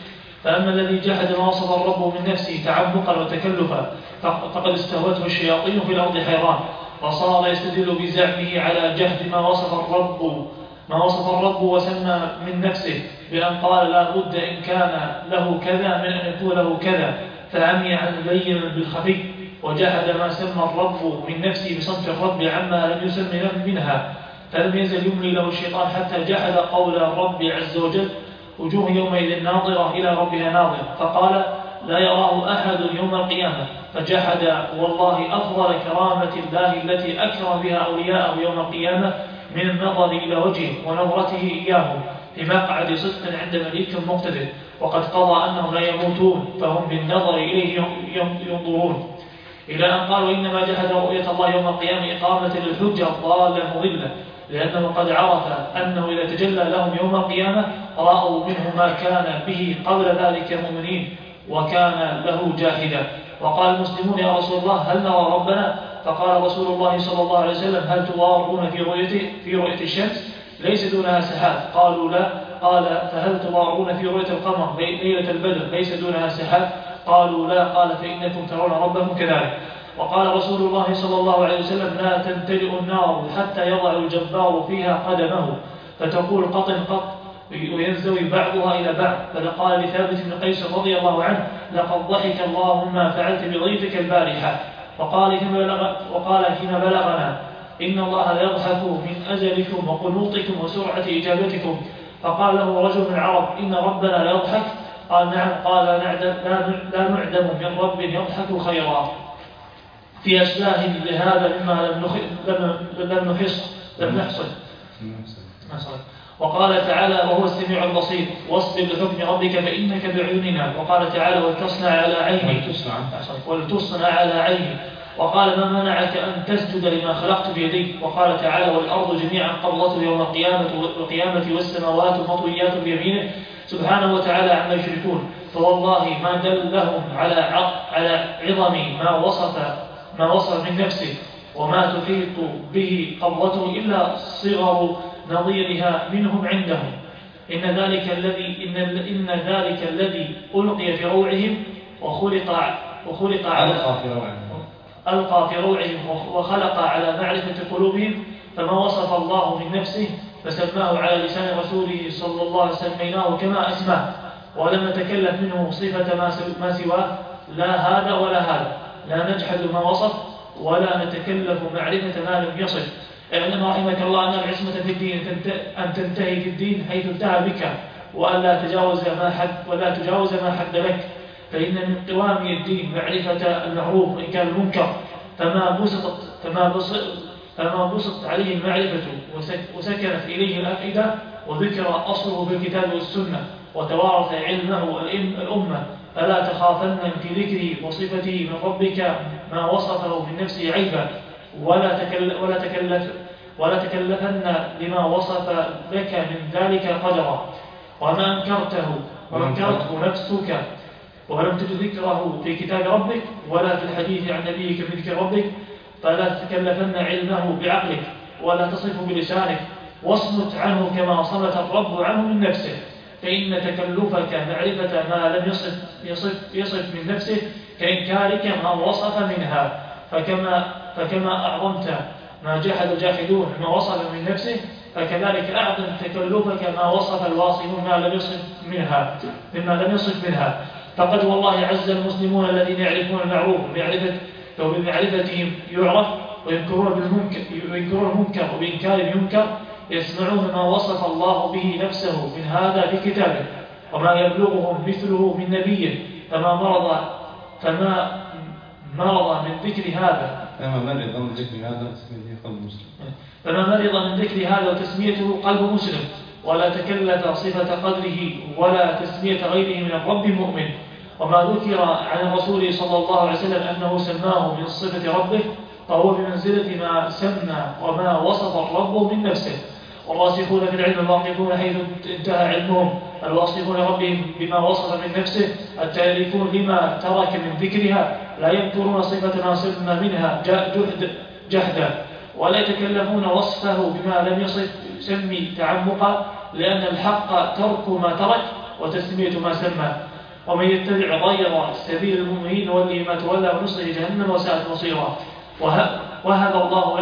فأما الذي جحد ما وصف الرب من نفسه تعمقا وتكلفا فقد استهوته الشياطين في الأرض حيران، فصار يستدل بزعمه على جحد ما وصف الرب وسمى من نفسه، بأن قال لا بد إن كان له كذا من أن يكون له كذا، فعمي عن البين بالخفي، وجحد ما سمى الرب من نفسه بصنف الرب عما لم يسم منها، فلم يزل يملي له الشيطان حتى جحد قول الرب عز وجل وجوه يومئذ ناظرة إلى ربها ناظرة، فقال لا يراه أحد يوم القيامة، فجحد والله أفضل كرامة الله التي أكرم بها أولياءه يوم القيامة من النظر إلى وجهه ونظرته إياهم في مقعد صدق عند مليك مقتدر، وقد قضى أنهم لا يموتون فهم بالنظر إليه ينظرون، إلى أن قال وإنما جحد رؤية الله يوم القيامة إقامة للحجة الضالة المضلة، لأنه قد عرف أنه إذا تجلى لهم يوم القيامة رأوا منه ما كان به قبل ذلك مؤمنين وكان له جاهدا. وقال المسلمون يا رسول الله هل نرى ربنا؟ فقال رسول الله صلى الله عليه وسلم هل تضارون في رؤية الشمس ليس دونها سحاب؟ قالوا لا. قال فهل تضارون في رؤية القمر ليلة البدر ليس دونها سحاب؟ قالوا لا. قال فإنكم ترون ربكم كذلك. وقال رسول الله صلى الله عليه وسلم لا تمتلئ النار حتى يضع الجبار فيها قدمه فتقول قط قط وينزوي بعضها إلى بعض. فقال لثابت بن قيس رضي الله عنه لقد ضحك الله ما فعلت بضيفك البارحة. وقال فيما بلغنا إن الله لا يضحك من أجلكم وقنوطكم وسرعة إجابتكم. فقال له رجل من العرب إن ربنا لا يضحك؟ قال نعم. قال لا نعدم من رب يضحك خيرا. في أشباه لهذا مما لم نحصل. وقال تعالى وهو السميع البصير واصبر لحكم ربك فإنك بعيوننا. وقال تعالى ولتصنع على عيني. وقال ما منعك أن تسجد لما خلقت بيديك. وقال تعالى والأرض جميعا قبضته يوم القيامة والسماوات مطويات بيمينه سبحانه وتعالى عما يشركون. فوالله ما دلهم على عظم ما وصف من نفسه وما تحيط به قبضته إلا صغر نظيرها منهم عندهم. إن ذلك الذي ألقي في روعهم ألقى في روعهم وخلق على معرفة قلوبهم فما وصف الله من نفسه فسماه على لسان رسوله صلى الله عليه وسلم سميناه كما أسماه ولم نتكلف منه صفة ما سواه لا هذا ولا هذا. لا نجحد ما وصف ولا نتكلف معرفة ما لم يصف. اعلم رحمك الله أن العصمة في الدين أن تنتهي في الدين حيث انتهى بك ولا تجاوز ما حد لك. فإن من قوام الدين معرفة المعروف وإن كان المنكر فما بسط عليه المعرفة وسكنت إليه الأفئدة وذكر أصله بالكتاب والسنة وتوارث علمه الأمة. فلا تخافن في ذكره وصفته من ربك ما وصفه من نفسه عيبا ولا تكلفن لما وصف لك من ذلك قدرا. وما أنكرته نفسك ولم تجد ذكره في كتاب ربك ولا في الحديث عن نبيك من ذكر ربك فلا تتكلفن علمه بعقلك ولا تصفه بلسانك واصمت عنه كما صمت الرب عنه من نفسه. فإن تكلفك معرفة ما لم يصف من نفسه كإنكارك ما وصف منها. فكما أعظمت ما جحد الجاحدون ما وصف من نفسه فكذلك أعظم تكلفك ما وصف الواصفون مما لم يصف منها. فقد والله عز المسلمون الذين يعرفون المعروف وبمعرفتهم يعرف وينكرون المنكر وبإنكار المنكر يسمعون ما وصف الله به نفسه من هذا في كتابه وما يبلغهم مثله من نبيه فما مرض من ذكر هذا وتسميته قلب مسلم ولا تكلف صفة قدره ولا تسمية غيره من الرب المؤمن. وما ذكر عن الرسول صلى الله عليه وسلم أنه سماه من صفة ربه فهو بمنزلة ما سمى وما وصف الرب من نفسه. والراسخون في العلم الواقفون حيث انتهى علمهم الواصفون ربهم بما وصف من نفسه التاركون لما ترك من ذكرها لا ينكرون صفة ما سمى منها جهدا ولا يتكلمون وصفه بما لم يسمي تعمقا لأن الحق ترك ما ترك وتسمية ما سمى. ومن يتبع غير سبيل المؤمنين نوله ما تولى ونصله جهنم وساءت مصيرا. وهب الله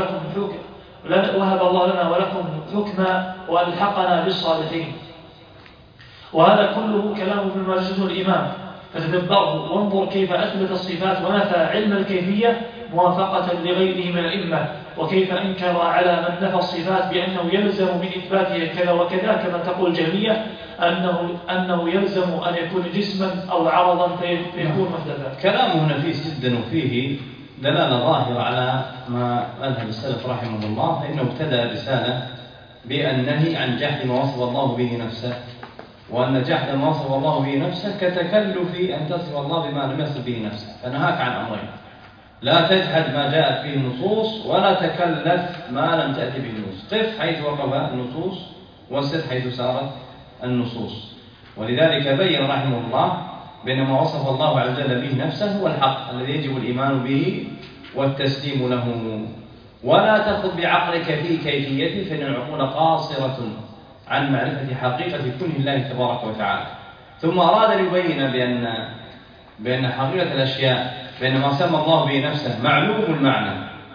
لنا ولكم حكما وألحقنا بالصالحين. وهذا كله كلام ابن الماجشون الإمام، فتدبره وانظر كيف أثبت الصفات ونفى علم الكيفية موافقة لغيره من الأئمة، وكيف أنكر على من نفى الصفات بأنه يلزم من إثباتها كذا وكذا، كما تقول الجهمية أنه يلزم أن يكون جسما أو عرضا فيكون محدثا. كلامه نفيس جدا وفيه دلالة ظاهرة على ما مذهب السلف رحمه الله، فإنه ابتدأ رسالة بالنهي عن جحد ما وصف الله به نفسه، وأن جحد ما وصف الله به نفسه كتكلف أن تصف الله بما لم يصف به نفسه. فنهاك عن أمرين: لا تجحد ما جاءت به النصوص، ولا تكلف ما لم تأتي به النصوص. قف حيث وقف النصوص وسر حيث سارت النصوص. ولذلك بين رحمه الله بأن ما وصف الله عز وجل به نفسه هو الحق الذي يجب الإيمان به والتسليم له، ولا تأخذ بعقلك في كيفيته، فإن العقول قاصرة عن معرفة حقيقة كنه الله تبارك وتعالى. ثم أراد أن يبين بأن حقيقة الأشياء، بأن ما سمى الله به نفسه معلوم المعنى.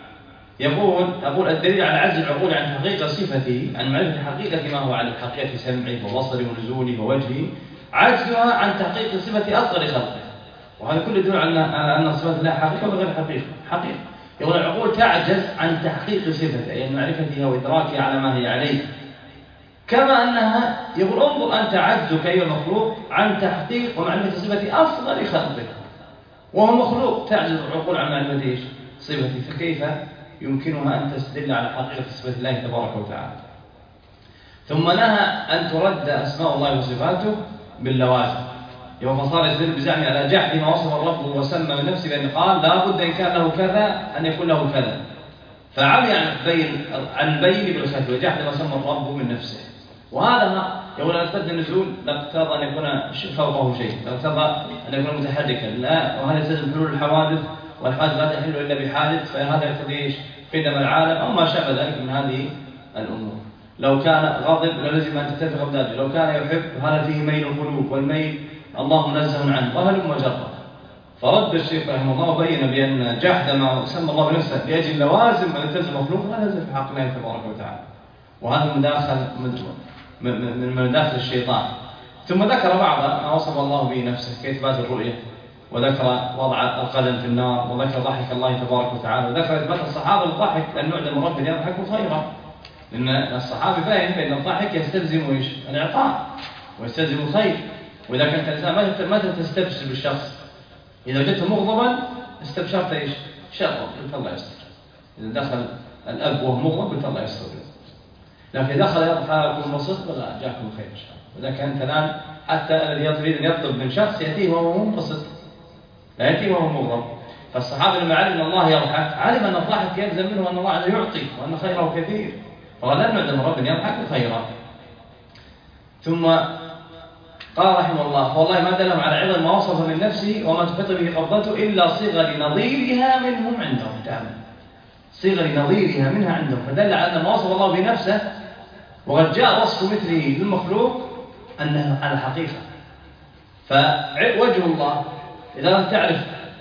يقول الدليل على عجز العقول عن حقيقة صفته، عن معرفة حقيقة ما هو على حقيقة سمعه وبصره ونزوله ووجهه، عجزها عن تحقيق صفة أصغر خلقه. وهذا كله يدل على أن صفات الله حقيقة وغير حقيقة. يقول العقول تعجز عن تحقيق صفته، أي معرفتها وإدراكها على ما هي عليه. كما أنها يقول انظر أنت عجزك أيها المخلوق عن تحقيق ومعرفة صفة أصغر خلقك، وهو مخلوق. تعجز العقول عن معرفة صفته، فكيف يمكنها أن تستدل على حقيقة صفة الله تبارك وتعالى؟ ثم نهى أن ترد أسماء الله وصفاته باللوازم. يوم فصار يستدل بزعمه على جحد ما وصف الرب وسمى من نفسه، بأن قال لا بد إن كان له كذا أن يكون له كذا، فعمي عن البين بالخفي وجحد ما سمى الرب من نفسه. وهذا ما يقول أثبت النزول لاقتضى أن يكون فوقه شيء، لاقتضى أن يكون متحركا، لا، وهذا يستلزم حلول الحوادث، والحوادث لا تحل إلا بحادث، فهذا يقتضي قدم العالم أو ما شابه ذلك من هذه الأمور. لو كان غاضب لازم أن تتفق بذلك، لو كان يحب هذا فيه ميل القلوب، والميل الله منزه عنه، وهل مجرد. فرد الشيخ رحمه الله وبين بأن جحد ما سمى الله بنفسه لأجل لوازم من تلزم مخلوق لا لازم في حق الله تبارك وتعالى، وهذا من مداخل الشيطان. ثم ذكر بعض ما وصف الله به نفسه كإثبات الرؤية، وذكر وضع القدم في النار، وذكر ضحك الله تبارك وتعالى، وذكر إثبات الصحابة الضحك لأن نعلم رب يضحك خيرا، لأن الصحابي فاهم بأن الضحك يستلزم الإعطاء ويستلزم الخير. وإذا كانت الإنسان ما تستبشر بالشخص، إذا وجدته مغضبا استبشرت شر، قلت الله يستر. إذا دخل الأب وهو مغضب قلت الله يستر، لكن دخل يضحك ومنبسط ولا جاكم خير إن شاء الله. إذا كانت الآن حتى الذي يريد أن يطلب من شخص يأتيه وهو منبسط، لا يأتيه وهو مغضب. فالصحابة لما علم أن الله يضحك علم أن الضحك يلزم منه أن الله عز يعطي وأن خيره كثير، فقال لا نعلم رب يضحك خيرا. ثم قال رحمه الله والله ما دلهم على عظم ما وصف من نفسه وما تحيط به قبضته إلا صيغ نظيرها منهم عندهم. تعالى صيغ نظيرها منها عندهم، فدل على أن ما وصف الله بنفسه وقد جاء وصف مثله للمخلوق أنه على حقيقة. فوجه الله إذا لم تعرف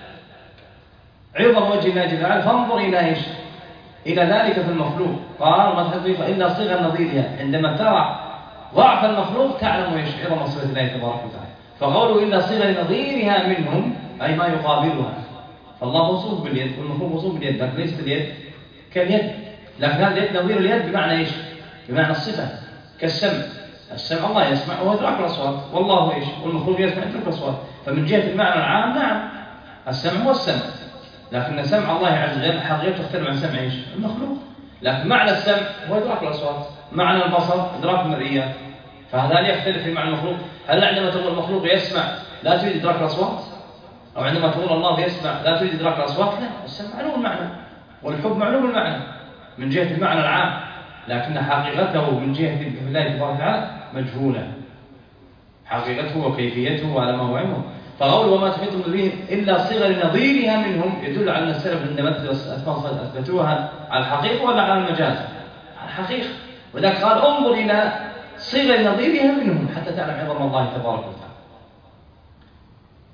عظم وجه الله جل وعلا فانظر إلى ذلك في المخلوق. قال ما تحيط به إلا صيغ نظيرها، عندما ترى ضعف المخلوق تعلم عظم صفة الله تبارك وتعالى. فقوله إلا صيغ نظيرها منهم أي ما يقابلها. فالله موصوف باليد والمخلوق موصوف باليد، لكن ليست اليد كاليد، لكن هذا اليد نظير اليد بمعنى بمعنى الصفة. كالسمع، السمع الله يسمع وهو يدرك الأصوات، والله والمخلوق يسمع يدرك الأصوات. فمن جهة المعنى العام نعم السمع هو السمع، لكن سمع الله عز وجل حقيقته تختلف عن سمع المخلوق. لكن معنى السمع هو إدراك الأصوات، معنى البصر إدراك المرئيات، فهذا لا يختلف في معنى المخلوق. هل عندما تقول المخلوق يسمع لا تريد إدراك الأصوات؟ أو عندما تقول الله يسمع لا تريد إدراك الأصوات؟ لا، السمع معلوم المعنى والحب معلوم المعنى من جهة المعنى العام، لكن حقيقته من جهة الله تبارك وتعالى مجهولة، حقيقته وكيفيته وعلى ما هو علمه. فقول وما تحيط به إلا صيغ نظيرها منهم يدل على أن السلف عندما أثبتوها على الحقيقة ولا على المجاز؟ على الحقيقة. وذلك قال انظر إلى صيغ نظيرها منهم حتى تعلم عظم الله تبارك وتعالى.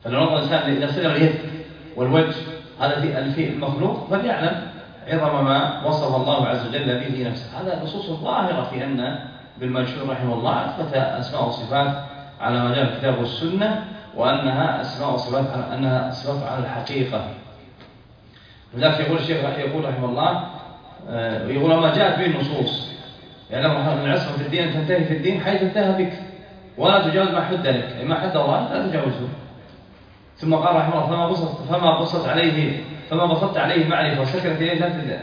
فلو نظر الإنسان إلى صغر اليد والوجه هذا في المخلوق فليعلم عظم ما وصف الله عز وجل به نفسه. هذا نصوص ظاهرة في أن بالمنشور رحمه الله أثبت أسماء وصفات على ما جاء في الكتاب والسنة، وأنها أسماء وصفات أنها صفات على الحقيقة. لذلك يقول الشيخ يقول رحمه الله يقول ما جاءت به النصوص يعني أن العصمة في الدين تنتهي في الدين حيث انتهى بك ولا تجاوز ما حد لك، ما حد الله لا تجاوزه. ثم قال رحمه الله فما بسطت عليه معرفة وسكرت إليه الأفئدة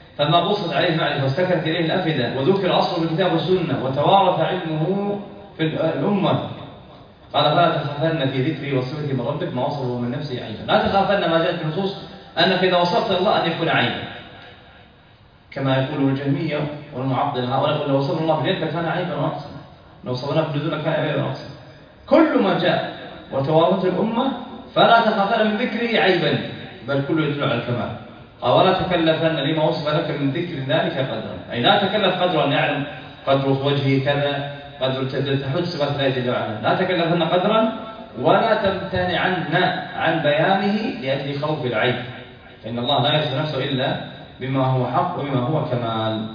وذكر أصله بالكتاب والسنة وتوارث علمه في الأمة. قال فلا تخافن في ذكري وصفتي من ربك ما وصفه من نفسه عيبا. لا تخافن ما جاءت في النصوص أنك إذا وصفت الله أن يكون عيبا كما يقول الجهمية والمعطلة. هؤلاء لو وصفنا الله باليد كان عيبا ونقصا، لو وصفناه بالنزول كان عيبا ونقصا. كل ما جاء وتوارث الأمة فلا تخافن من ذكره عيبا بل كله يدل على الكمال. ولا تكلفن لما وصف لك من ذكر ذلك قدرا، أي لا تكلف قدرا يعلم قدر وجهه كذا قدر تحد صفات الله جل وعلا. لا تكلفن قدرا ولا تمتنعن عن بيانه لأجل خوف العيب، فإن الله لا يصف نفسه إلا بما هو حق وبما هو كمال.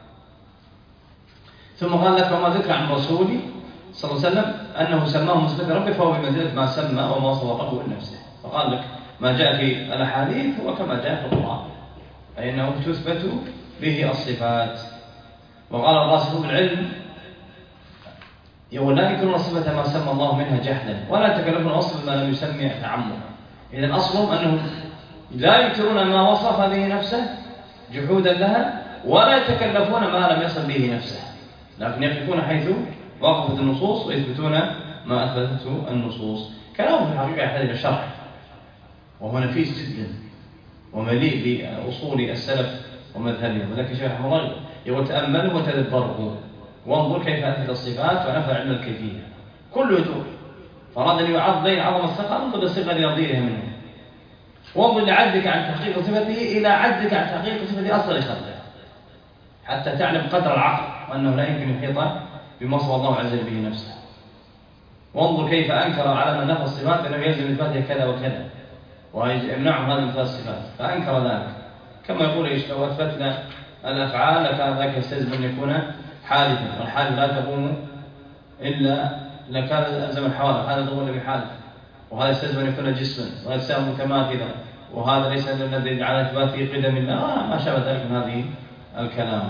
ثم قال لك وما ذكر عن رسوله صلى الله عليه وسلم أنه سماه من صفات ربه فهو بمنزلة ما سمى وما وصف ربه لنفسه. فقال لك ما جاء في الأحاديث هو كما جاء في القرآن، أي أنه تثبت به الصفات. وقال الراسخون بالعلم يقول لا ينكرون صفة ما سمى الله منها جهلا ولا يتكلفون وصف ما لم يسمي تعمدا. إذن أصلهم أنهم لا ينكرون ما وصف به نفسه جحودا لها ولا يتكلفون ما لم يصف به نفسه، لكن يقفون حيث وقفت النصوص ويثبتون ما أثبتته النصوص. كلامه في الحقيقة يحتاج إلى شرح وهو نفيس جدا ومليء بأصول السلف ومذهبهم. وذلك الشيخ رحمه الله يقول تأمله وتدبره وانظر كيف أثبت الصفات ونفى علم الكيفية كله يدور. فأراد أن يعظم بين عظم الثقة انظر الصفة لنظيرها منه، وانظر لعجزك عن تحقيق صفته إلى عجزك عن تحقيق صفة أصل خلقه حتى تعلم قدر العقل وأنه لا يمكن يحيط بما وصف الله عز وجل به نفسه. وانظر كيف أنكر على من نفى الصفات أنه يلزم إثباتها كذا وكذا ويمنعهم هذا من الصفات فأنكر ذلك. كما يقول لو أثبتنا الأفعال لكان ذاك يستلزم أن يكون حادثا، والحادث لا تقوم إلا لكان ألزم الحوادث، هذا تقوم بحادث، وهذا يستلزم أن يكون جسما، وهذا يستلزم متماثلا، وهذا ليس الذي على إثباته قدم الله ما شابه ذلك من هذه الكلام.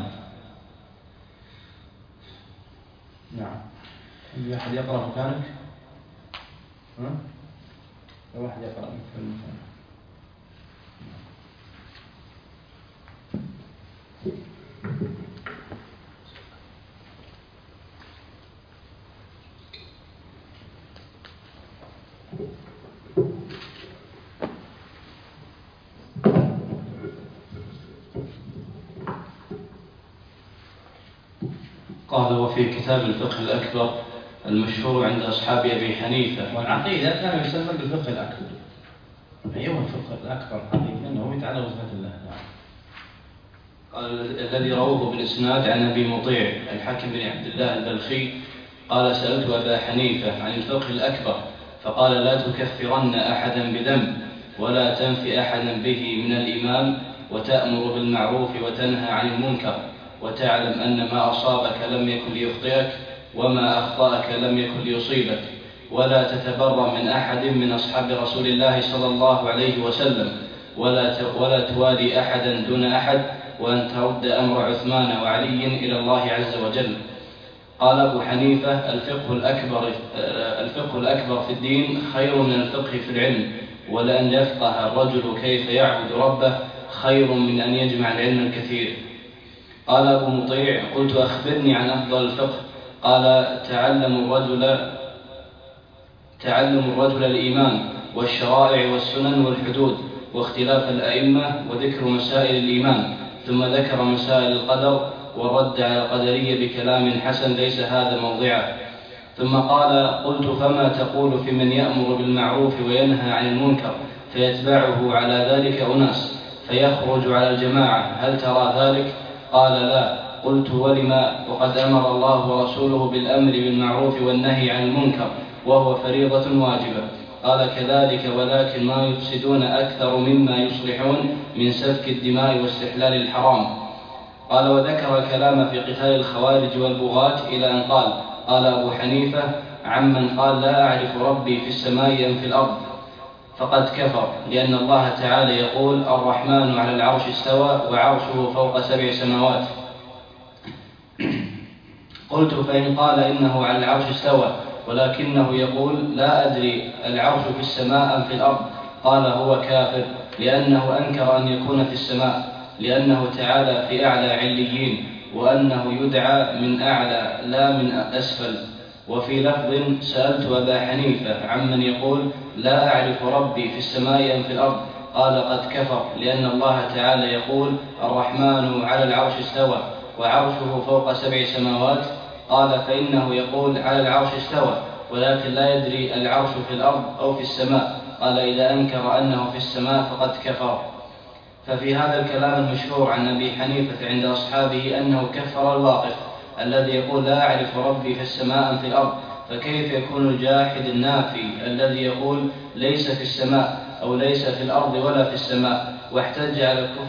نعم. في أحد يقرأ مكانك؟ لو واحد يقرأ في المكان. قال وفي كتاب الفقه الأكبر المشهور عند أصحاب أبي حنيفة. والعقيدة كان يسمى بالفقه الأكبر. أيوه الفقه الأكبر حقيقة أنه يتعلق بصفة الله. قال الذي رواه بالإسناد عن أبي مطيع الحكم بن عبد الله البلخي قال سألت أبا حنيفة عن الفقه الأكبر فقال لا تكفرن أحدا بذنب ولا تنفي أحدا به من الإيمان وتأمر بالمعروف وتنهى عن المنكر وتعلم أن ما أصابك لم يكن ليخطئك وما أخطأك لم يكن ليصيبك ولا تتبرأ من أحد من أصحاب رسول الله صلى الله عليه وسلم ولا توالي أحدا دون أحد وأن ترد أمر عثمان وعلي إلى الله عز وجل. قال أبو حنيفة الفقه الأكبر في الدين خير من الفقه في العلم ولأن يفقه الرجل كيف يعبد ربه خير من أن يجمع العلم الكثير. قال أبو مطيع قلت أخبرني عن أفضل الفقه. قال تعلم الرجل الإيمان والشرائع والسنن والحدود واختلاف الأئمة وذكر مسائل الإيمان ثم ذكر مسائل القدر ورد على القدرية بكلام حسن ليس هذا موضعه. ثم قال قلت فما تقول في من يأمر بالمعروف وينهى عن المنكر فيتبعه على ذلك أناس فيخرج على الجماعة هل ترى ذلك؟ قال لا. قلت ولما وقد أمر الله ورسوله بالأمر بالمعروف والنهي عن المنكر وهو فريضة واجبة. قال كذلك ولكن ما يفسدون أكثر مما يصلحون من سفك الدماء واستحلال الحرام. قال وذكر الكلام في قتال الخوارج والبغاة إلى أن قال أبو حنيفة عمن قال لا أعرف ربي في السماء أم في الأرض فقد كفر، لأن الله تعالى يقول الرحمن على العرش استوى وعرشه فوق 7 سماوات. قلت فإن قال إنه على العرش استوى ولكنه يقول لا أدري العرش في السماء أم في الأرض، قال هو كافر، لأنه أنكر أن يكون في السماء، لأنه تعالى في أعلى عليين، وأنه يدعى من أعلى لا من أسفل. وفي لفظ سألت أبا حنيفة عمن يقول لا أعرف ربي في السماء أم في الأرض، قال قد كفر، لأن الله تعالى يقول الرحمن على العرش استوى وعرشه فوق 7 سماوات. قال فإنه يقول على العرش استوى ولكن لا يدري العرش في الأرض أو في السماء، قال إذا أنكر أنه في السماء فقد كفر. ففي هذا الكلام المشهور عن أبي حنيفة عند أصحابه أنه كفر الواقف الذي يقول لا أعرف ربي في السماء أم في الأرض، فكيف يكون الجاحد النافي الذي يقول ليس في السماء أو ليس في الأرض ولا في السماء، واحتج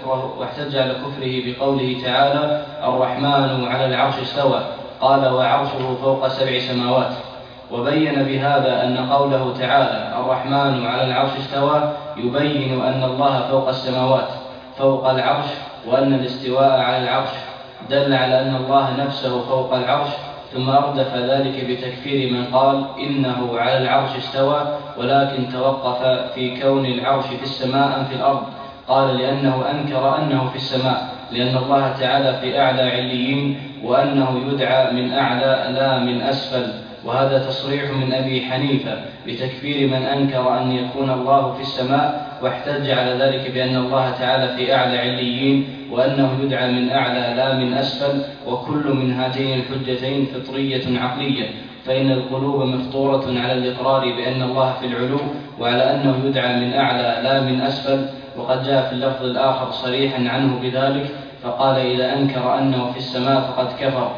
على كفره بقوله تعالى الرحمن على العرش استوى، قال وعرشه فوق 7 سماوات. وبين بهذا أن قوله تعالى الرحمن على العرش استوى يبين أن الله فوق السماوات فوق العرش، وأن الاستواء على العرش دل على أن الله نفسه فوق العرش، ثم أردف ذلك بتكفير من قال إنه على العرش استوى ولكن توقف في كون العرش في السماء أم في الأرض، قال لأنه أنكر أنه في السماء، لأن الله تعالى في أعلى عليين، وأنه يدعى من أعلى لا من أسفل. وهذا تصريح من أبي حنيفة بتكفير من أنكر أن يكون الله في السماء، واحتج على ذلك بأن الله تعالى في أعلى عليين، وأنه يدعى من أعلى لا من أسفل. وكل من هاتين الحجتين فطرية عقلية، فإن القلوب مفطورة على الإقرار بأن الله في العلو، وعلى أنه يدعى من أعلى لا من أسفل. وقد جاء في اللفظ الآخر صريحا عنه بذلك، فقال إذا أنكر أنه في السماء فقد كفر.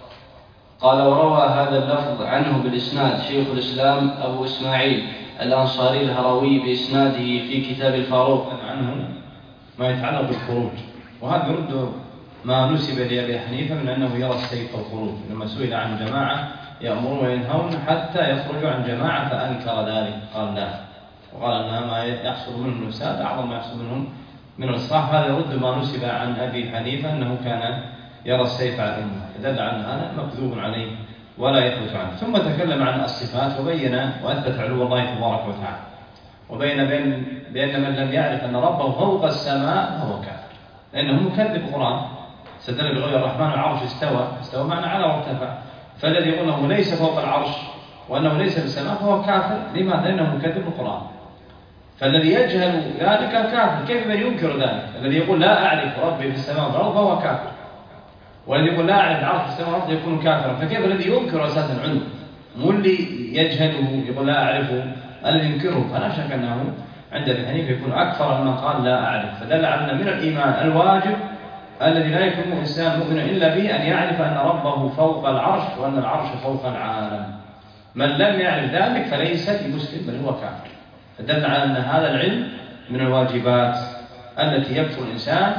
قال وروى هذا اللفظ عنه بالإسناد شيخ الإسلام أبو إسماعيل الأنصاري الهروي بإسناده في كتاب الفاروق عنه ما يتعلق بالخروج. وهذا يرد ما نسب لأبي حنيفة من أنه يرى السيف الخروج، لما سئل عن جماعة يأمرون وينهون حتى يخرجوا عن جماعة فأنكر ذلك، قال لا، وقال أن ما يحصل منهم الإفساد أعظم ما يحصل منهم من الإصلاح. هذا يرد ما نسب عن أبي حنيفة أنه كان يرى السيف على الأمة، فدل على هذا مكذوب عليه ولا يثبت عنه. ثم تكلم عن الصفات وبين وأثبت علو الله تبارك وتعالى، وبين بأن من لم يعرف أن ربه فوق السماء فهو كافر، لأنه مكذب القرآن. استدل بقول الرحمن العرش استوى معنى على وارتفع، فالذي يقول أنه ليس فوق العرش وأنه ليس في السماء فهو كافر. لماذا؟ لأنه مكذب القرآن. فالذي يجهل ذلك كافر. كيف من ينكر ذلك؟ الذي يقول لا أعرف ربي في السماء والأرض فهو كافر، والذي يقول لا أعرف العرش في السماء والأرض يكون كافرا. فكيف الذي ينكر أساسا العلم؟ مو اللي يجهله يقول لا أعرفه، الذي ينكره. فلا شك أنه عند ابن حنيفة يكون أكثر مما قال لا أعرف. فدل على من الإيمان الواجب الذي لا يكون إنسان مؤمنا إلا به أن يعرف أن ربه فوق العرش وأن العرش فوق العالم. من لم يعرف ذلك فليس بمسلم بل هو كافر. فدل على أن هذا العلم من الواجبات التي يكفر الإنسان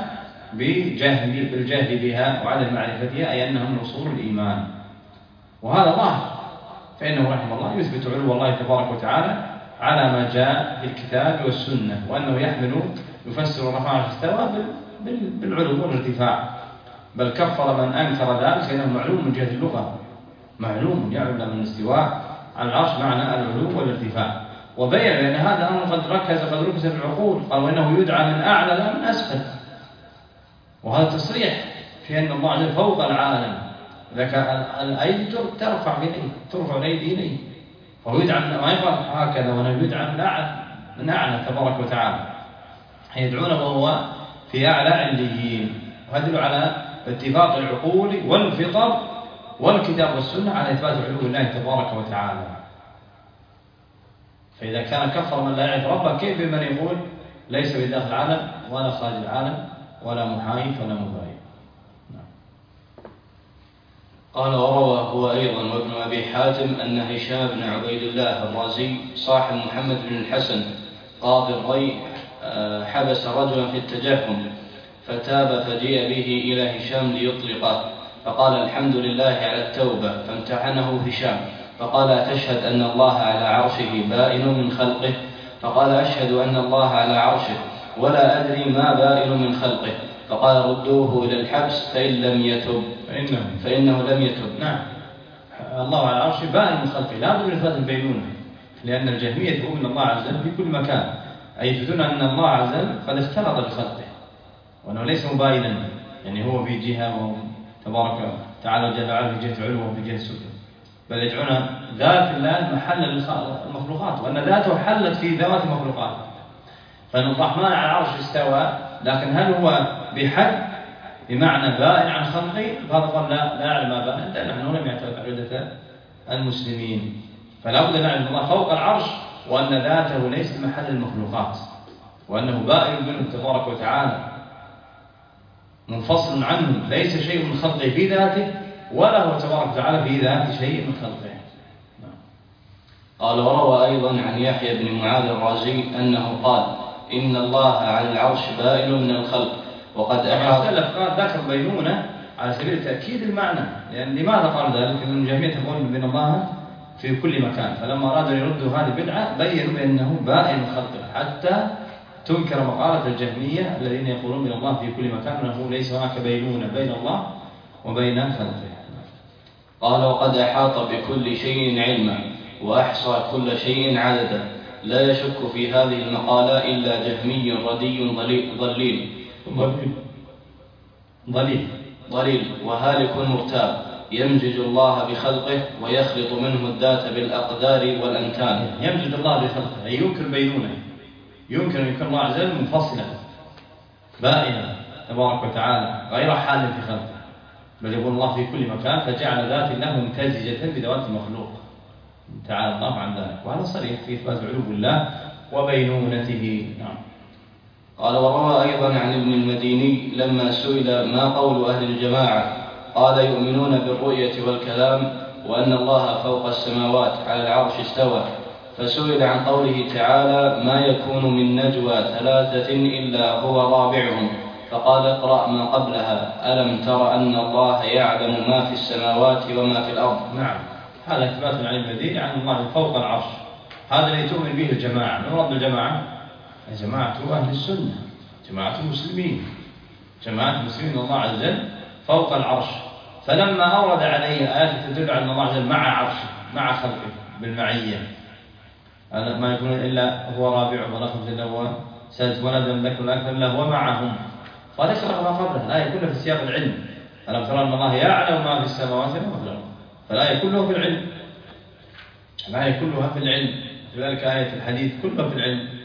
بالجهل بها وعدم معرفتها، أي أنها من أصول الإيمان. وهذا ظاهر، فإنه رحمه الله يثبت علو الله تبارك وتعالى على ما جاء في الكتاب والسنة، وأنه يفسر الرفع استوى بالعلو والارتفاع. بل كفر من أنكر ذلك لأنه معلوم من جهة اللغة، معلوم يعلم من الاستواء على العرش معنى العلو والارتفاع. وبين أن هذا أمر قد ركز في العقول، قال وإنه يدعى من أعلى لا من أسفل. وهذا تصريح في أن الله عز وجل فوق العالم. لك الأيدي ترفع الأيدي إليه، فهو يدعى ما يقال هكذا، وأنه يدعى من أعلى تبارك وتعالى، يدعونه وهو في أعلى عليين. وهذا يدل على اتفاق العقول والفطر والكتاب والسنة على إثبات علو الله تبارك وتعالى. فإذا كان كفر من لا يعرف ربه، كيف بمن يقول ليس بداخل العالم ولا خارج العالم ولا محايد ولا مباين؟ قال وروى هو أيضا وابن أبي حاتم أن هشام بن عبيد الله الرازي صاحب محمد بن الحسن قاضي الري حبس رجلا في التجهم فتاب فجيء به إلى هشام ليطلقه، فقال الحمد لله على التوبة، فامتحنه هشام فقال أتشهد أن الله على عرشه بائن من خلقه؟ فقال أشهد أن الله على عرشه ولا أدري ما بائن من خلقه. فقال ردوه إلى الحبس فإنه لم يتب. نعم، الله على عرشه بائن من خلقه، لا بد من إثبات البينونة، لأن الجهمية تقول أن الله عز وجل في كل مكان، أي يثبتون أن الله عز وجل قد اختلط بخلقه وأنه ليس مباينا، يعني هو في جهة تبارك تعالى جل وعلا في جهة علو وفي جهة سفل، بل يجعلون ذات الله محل المخلوقات، وأن ذاته حلت في ذوات المخلوقات. فإن الرحمن على العرش استوى، لكن هل هو بحد بمعنى بائن عن خلقه؟ فهذا قال لا يعلم ما بائن، لأن نحن لم يعترف عدة المسلمين، فلا بد أن نعلم الله فوق العرش وأن ذاته ليست محل المخلوقات، وأنه بائن منه تبارك وتعالى منفصل عنه، ليس شيء من خلقه في ذاته ولا هو تبارك وتعالى في ذات شيء من خلقه. قال وروى أيضا عن يحيى بن معاذ الرازي أنه قال إن الله على العرش بائن من الخلق وقد أحاط. قال ذكر بينونة على سبيل تأكيد المعنى، لأن لماذا قال ذلك؟ لأن الجهمية تقول بأن الله في كل مكان، فلما أرادوا يردوا هذه البدعة بينوا بأنه بائن من خلقه، حتى تنكر مقالة الجهمية الذين يقولون بأن الله في كل مكان وأنه ليس هناك بينونة بين الله وبين خلقه. قال وقد أحاط بكل شيء علما وأحصى كل شيء عددا، لا يشك في هذه المقالة إلا جهمي ردي ضليل وهالك مرتاب يمزج الله بخلقه ويخلط منه الذات بالأقدار والأمتان. يمزج الله بخلقه أي ينكر بينونه، يمكن أن يكون الله عز وجل منفصلا بائنا تبارك وتعالى غير حال في خلقه، بل يقول الله في كل مكان، فجعل ذات الله ممتزجة بذوات المخلوق تعالى الله عن ذلك، وهذا صريح في إثبات علو الله وبينونته. نعم. قال وروى أيضا عن ابن المديني لما سئل ما قول أهل الجماعة قال يؤمنون بالرؤية والكلام وأن الله فوق السماوات على العرش استوى، فسئل عن قوله تعالى ما يكون من نجوى ثلاثة إلا هو رابعهم، فقال اقرأ ما قبلها ألم تر أن الله يعلم ما في السماوات وما في الأرض. نعم، هذا إثبات عن المديني عن الله فوق العرش، هذا الذي تؤمن به الجماعة. من رب الجماعة؟ جماعة أهل السنة، جماعة المسلمين، جماعة المسلمين الله عز وجل فوق العرش. فلما أورد عليه آيات تدل على أن الله عز وجل مع عرشه مع خلقه بالمعية، ما يكون إلا هو رابعهم ولا خمسة إلا هو سادس ولا ذم ذكر أكثر إلا هو معهم، قال اقرأ ما قبلها. الآية كلها في سياق العلم، ألم ترى أن الله يعلم ما في السماوات وما في الأرض، فالآية كلها في العلم، الآية كلها في العلم، لذلك آية الحديث كلها في العلم.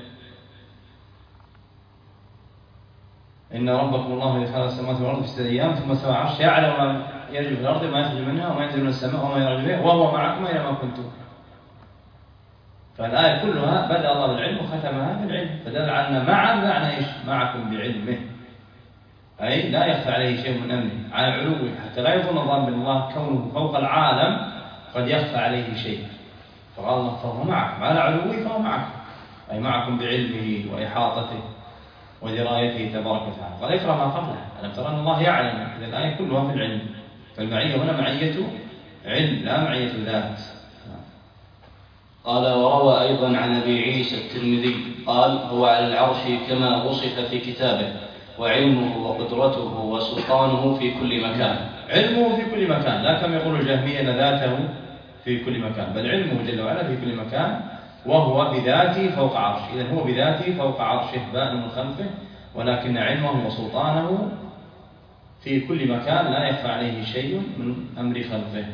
إن ربكم الله الذي خلق السماوات والأرض في 6 أيام ثم استوى على العرش يعلم ما يلج في الأرض وما يخرج منها وما ينزل من السماء وما يعرج بها وهو معكم أينما كنتم. فالآية كلها بدأ الله بالعلم وختمها بالعلم، فدل على أن مع معنى إيش؟ معكم بعلمه، أي لا يخفى عليه شيء من أمره على علوه، حتى لا يظن الظن بالله كونه فوق العالم قد يخفى عليه شيء، فقال الله فهو معكم على علوه، فهو معكم أي معكم بعلمه وإحاطته ودرايته تبارك وتعالى. قال اقرأ ما قبلها ألم ترى أن الله يعلم، إذا الآية كلها في العلم، فالمعية هنا معية علم لا معية ذات. قال وروى أيضا عن أبي عيسى الترمذي قال هو على العرش كما وصف في كتابه، وعلمه وقدرته وسلطانه في كل مكان. علمه في كل مكان، لا كما يقول الجهمية أن ذاته في كل مكان، بل علمه جل وعلا في كل مكان، وهو بذاته فوق عرشه. إذن هو بذاته فوق عرشه بائن من خلقه، ولكن علمه وسلطانه في كل مكان لا يخفى عليه شيء من أمر خلقه.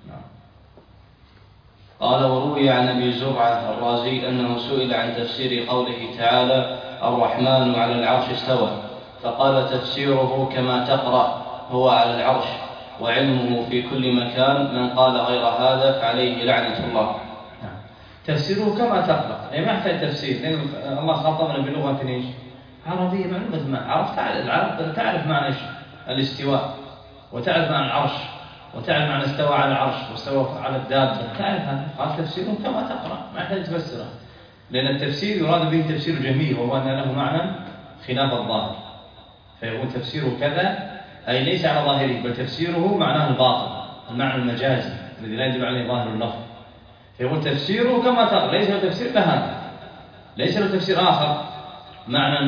قال وروي عن أبي زرعة الرازي أنه سئل عن تفسير قوله تعالى الرحمن على العرش استوى، فقال تفسيره كما تقرأ هو على العرش وعلمه في كل مكان، من قال غير هذا فعليه لعنة الله. تفسيره كما تقرأ، يعني ما يحتاج تفسير، لأن الله خاطبنا بلغة إيش؟ عربية معلومة، ما عرفت العرب تعرف معنى الاستواء وتعرف معنى العرش، وتعلم معنى استوى على العرش واستوى على الدابة، تعرف هذا. قال تفسيره كما تقرأ، ما يحتاج تفسره، لأن التفسير يراد به تفسير جميل، وهو أن له معنى خلاف الظاهر، فيقول تفسيره كذا أي ليس على ظاهره، بل تفسيره معناه الباطن، المعنى المجازي الذي لا يدل عليه ظاهر اللفظ، فيقول تفسيره كما تقرأ، ليس له تفسير لهذا، ليس له تفسير آخر معنى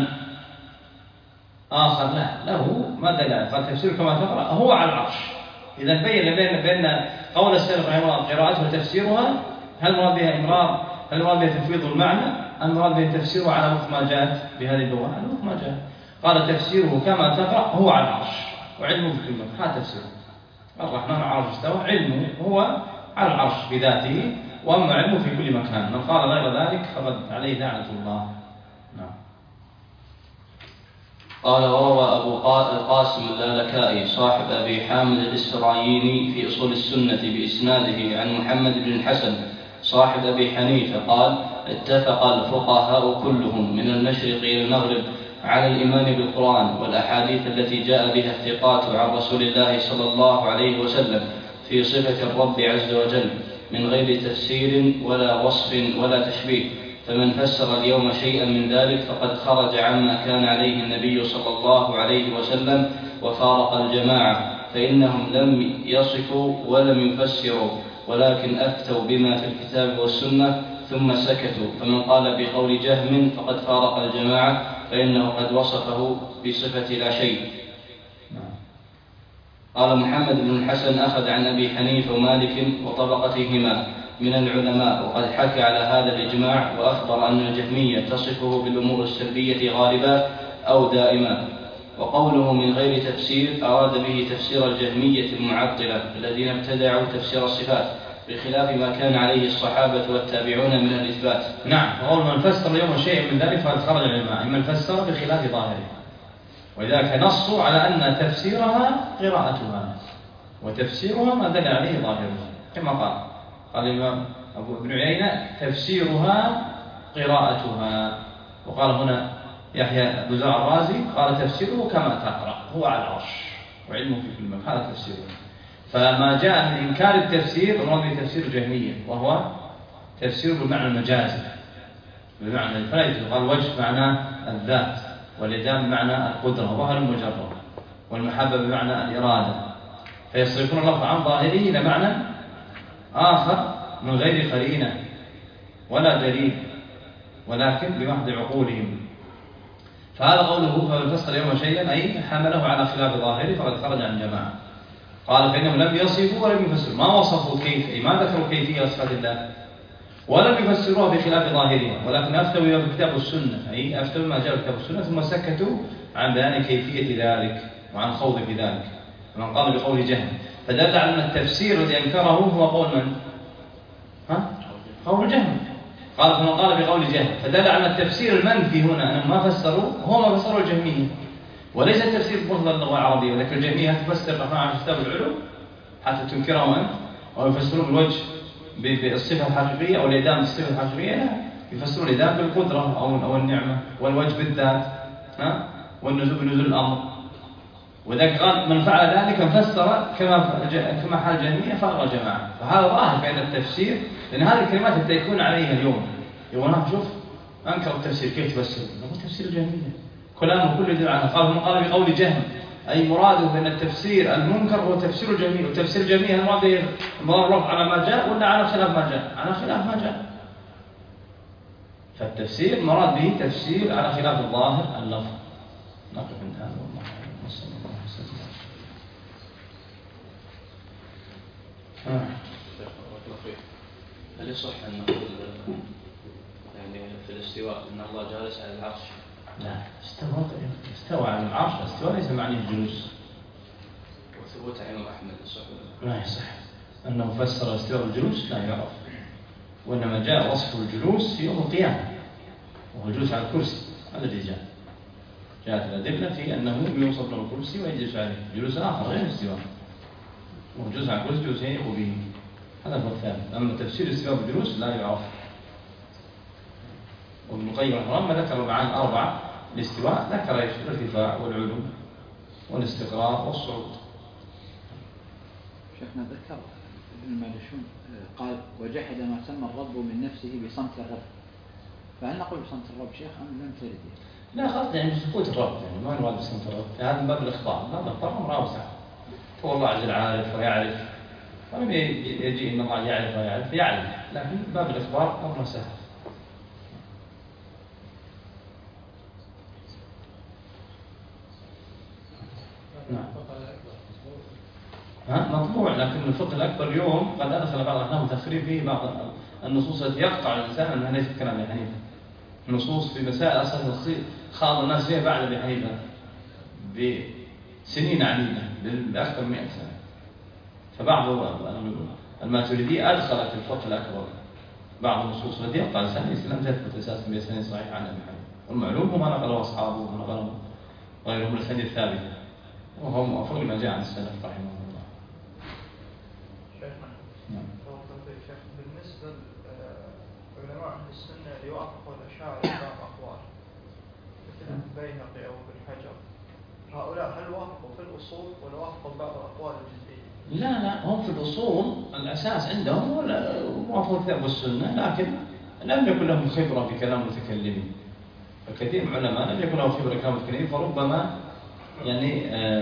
آخر، لا، له ما دل. قال تفسيره كما تقرأ هو على العرش. إذا بين بين قول السلف رحمه الله قراءته وتفسيرها، هل المراد بها إمرار؟ هل المراد بها تفويض المعنى؟ المراد بها تفسيره على وفق ما جاءت بهذه اللغة، على وفق ما جاء. قال تفسيره كما تقرأ هو على العرش وعلمه في كل مكان، هذا تفسيره. الرحمن على العرش استوى، علمه هو على العرش بذاته، وأما علمه في كل مكان. من قال غير ذلك فقد عليه لعنة الله. نعم. قال وروى أبو القاسم اللالكائي صاحب أبي حامد الإسفرايني في أصول السنة بإسناده عن محمد بن الحسن صاحب أبي حنيفة قال اتفق الفقهاء كلهم من المشرق إلى المغرب على الإيمان بالقرآن والأحاديث التي جاء بها الثقات عن رسول الله صلى الله عليه وسلم في صفة الرب عز وجل من غير تفسير ولا وصف ولا تشبيه. فمن فسر اليوم شيئا من ذلك فقد خرج عما كان عليه النبي صلى الله عليه وسلم وفارق الجماعة، فإنهم لم يصفوا ولم يفسروا، ولكن أفتوا بما في الكتاب والسنة ثم سكتوا. فمن قال بقول جهم فقد فارق الجماعة، فإنه قد وصفه بصفة لا شيء. قال محمد بن الحسن أخذ عن أبي حنيفة ومالك وطبقتهما من العلماء، وقد حكى على هذا الإجماع، وأخبر أن الجهمية تصفه بالأمور السلبية غالبا أو دائما. وقوله من غير تفسير أراد به تفسير الجهمية المعطلة الذين ابتدعوا تفسير الصفات بخلاف ما كان عليه الصحابة والتابعون من الإثبات. نعم. وقول من فسر اليوم شيئا من ذلك فقد خرج العلماء، من فسر بخلاف ظاهره، ولذلك نصوا على أن تفسيرها قراءتها وتفسيرها ما دل عليه ظاهرها، كما قال الإمام أبو ابن عيينة تفسيرها قراءتها. وقال هنا يحيى أبو زرع الرازي قال تفسيره كما تقرأ هو على العرش وعلمه في كل مكان، هذا تفسيره. فما جاء من إنكار التفسير المراد به تفسير الجهمية، وهو تفسير بالمعنى المجازي، بمعنى الفائدة. قال وجه معنى الذات، واليدان بمعنى القدرة، وظهر المجرد، والمحبة بمعنى الإرادة، فيصرفون اللفظ عن ظاهره إلى معنى آخر من غير قرينة ولا دليل، ولكن بمحض عقولهم. فهذا قوله فمن فسر اليوم شيئا أي حمله على خلاف ظاهره فقد خرج عن الجماعة. قال فإنهم لم يصفوا ولم يفسروا، ما وصفوا كيف، أي ما ذكروا كيفية صفات الله، ولم يفسروها بخلاف ظاهرها، ولكن أفتوا بما في الكتاب والسنة، أي أفتوا بما جاء في الكتاب والسنة، ثم سكتوا عن بيان كيفية ذلك وعن خوض في ذلك. فمن قال بقول جهم فدل على أن التفسير الذي أنكره هو قول من؟ قول جهم. قال فمن قال بقول جهم فدل على التفسير المنفي هنا أنهم ما فسروا هو ما فسروا الجهمية، وليس التفسير بمفرد اللغة العربية، ولكن الجهمية تفسر الرحمن على كتاب العلوم حتى تنكره أنت، ويفسرون بالوجه بالصفة الحقيقية، أو اليدان بالصفة الحقيقية، لا، يفسرون اليدان بالقدرة أو النعمة، والوجه بالذات، والنزول بنزول الأمر. وذلك قال من فعل ذلك فسر كما حال الجهمية فرق الجماعة. فهذا ظاهر بين التفسير، لأن هذه الكلمات يكون عليها اليوم يقول شوف أنكر التفسير كيف تفسر؟ نقول تفسير الجهمية كلامه كله يدل عنها. قال من قال بقول جهم أي مراده بأن التفسير المنكر هو تفسير الجميع، وتفسير الجميع المراد على ما جاء ولا على خلاف ما جاء؟ على خلاف ما جاء. فالتفسير مراد به تفسير على خلاف الظاهر اللفظ. نقف عند هذا والله صلى الله عليه وسلم. هل يصح أن نقول يعني في الاستواء أن الله جالس على العرش؟ لا، استوى على العرش، استوى ليس معنى الجلوس. وثبوت عن أحمد يصح؟ لا يصح أنه فسر استواء الجلوس، لا يعرف. وإنما جاء وصف الجلوس في يوم القيامة، وهو الجلوس على الكرسي، هذا اللي جاءت الأدلة في أنه يوصف له الكرسي ويجلس عليه، جلوس آخر غير الاستواء، وهو جلوس على الكرسي جلوس يليق به، هذا هو الثالث. أما تفسير الاستواء بالجلوس لا يعرف. وابن القيم رحمه الله ذكر معاني 4 الاستواء، ذكر الارتفاع والعلو والاستقرار والصعود. شيخنا ذكر ابن المالشون قال وجحد ما سمى الرب من نفسه بصمت الرب، فهل نقول بصمت الرب شيخ أم لم ترد؟ لا خلاص يعني بسكوت الرب، يعني ما نراد بصمت الرب، هذا من باب الإخبار، باب الإخبار أمر أوسع. هو الله عز وجل عارف ويعرف، ولم يجي إن الله يعرف ويعرف يعلم، لكن باب الإخبار أمر سهل. نعم. مطبوع، لكن الفقه الأكبر اليوم قد أدخل بعض الأحكام المتأخرين فيه بعض النصوص التي يقطع الإنسان أنها ليست كلام أبي حنيفة. نصوص في مسائل أصلا خاض الناس فيها بعد أبي حنيفة بسنين عديدة، بأكثر من 100 سنة. فبعض الماتريدي أدخلت الفقه الأكبر بعض النصوص التي يقطع الإنسان لم تثبت أساسا بأسانيد صحيحة عن أبي حنيفة، والمعلوم هو ما نقله أصحابه وما نقله غيرهم من الأسانيد الثابتة، وهو موافق لما جاء عن السلف رحمه الله. شيخنا شيخ بالنسبة لعلماء أهل السنة اللي يوافقوا الأشاعرة في بعض أقوال مثل البيهقي أو ابن حجر، هؤلاء هل وافقوا في الأصول ولا وافقوا بعض الأقوال الجزئية؟ لا هم في الأصول الأساس عندهم هو موافقة الكتاب والسنة، لكن لم يكن لهم خبرة في كلام المتكلمين. فكثير من العلماء لم يكن لهم خبرة في كلام المتكلمين، فربما يعني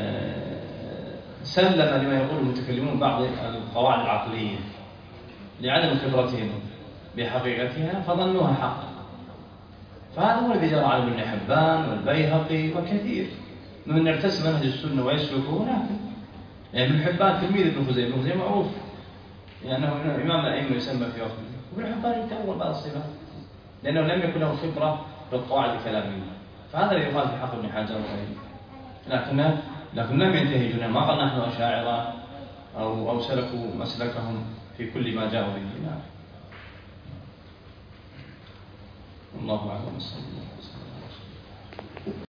سلم لما يقول المتكلمون بعض القواعد العقلية لعدم خبرتهم بحقيقتها فظنوها حقا. فهذا هو الذي جرى على ابن حبان والبيهقي وكثير من يرتسم منهج السنة ويسلكه. لكن يعني ابن حبان تلميذ ابن خزيمة، ابن خزيمة معروف يعني أنه إمام الأئمة يسمى في وقته، وابن حبان يتأول بعض الصفات لأنه لم يكن له خبرة بالقواعد الكلامية. فهذا الذي يقال في حق ابن حجر وغيره. لكن لم ينتهجوا، ما قال نحن أشاعرة أو سلكوا مسلكهم في كل ما جاءوا به. نعم. الله أعلم.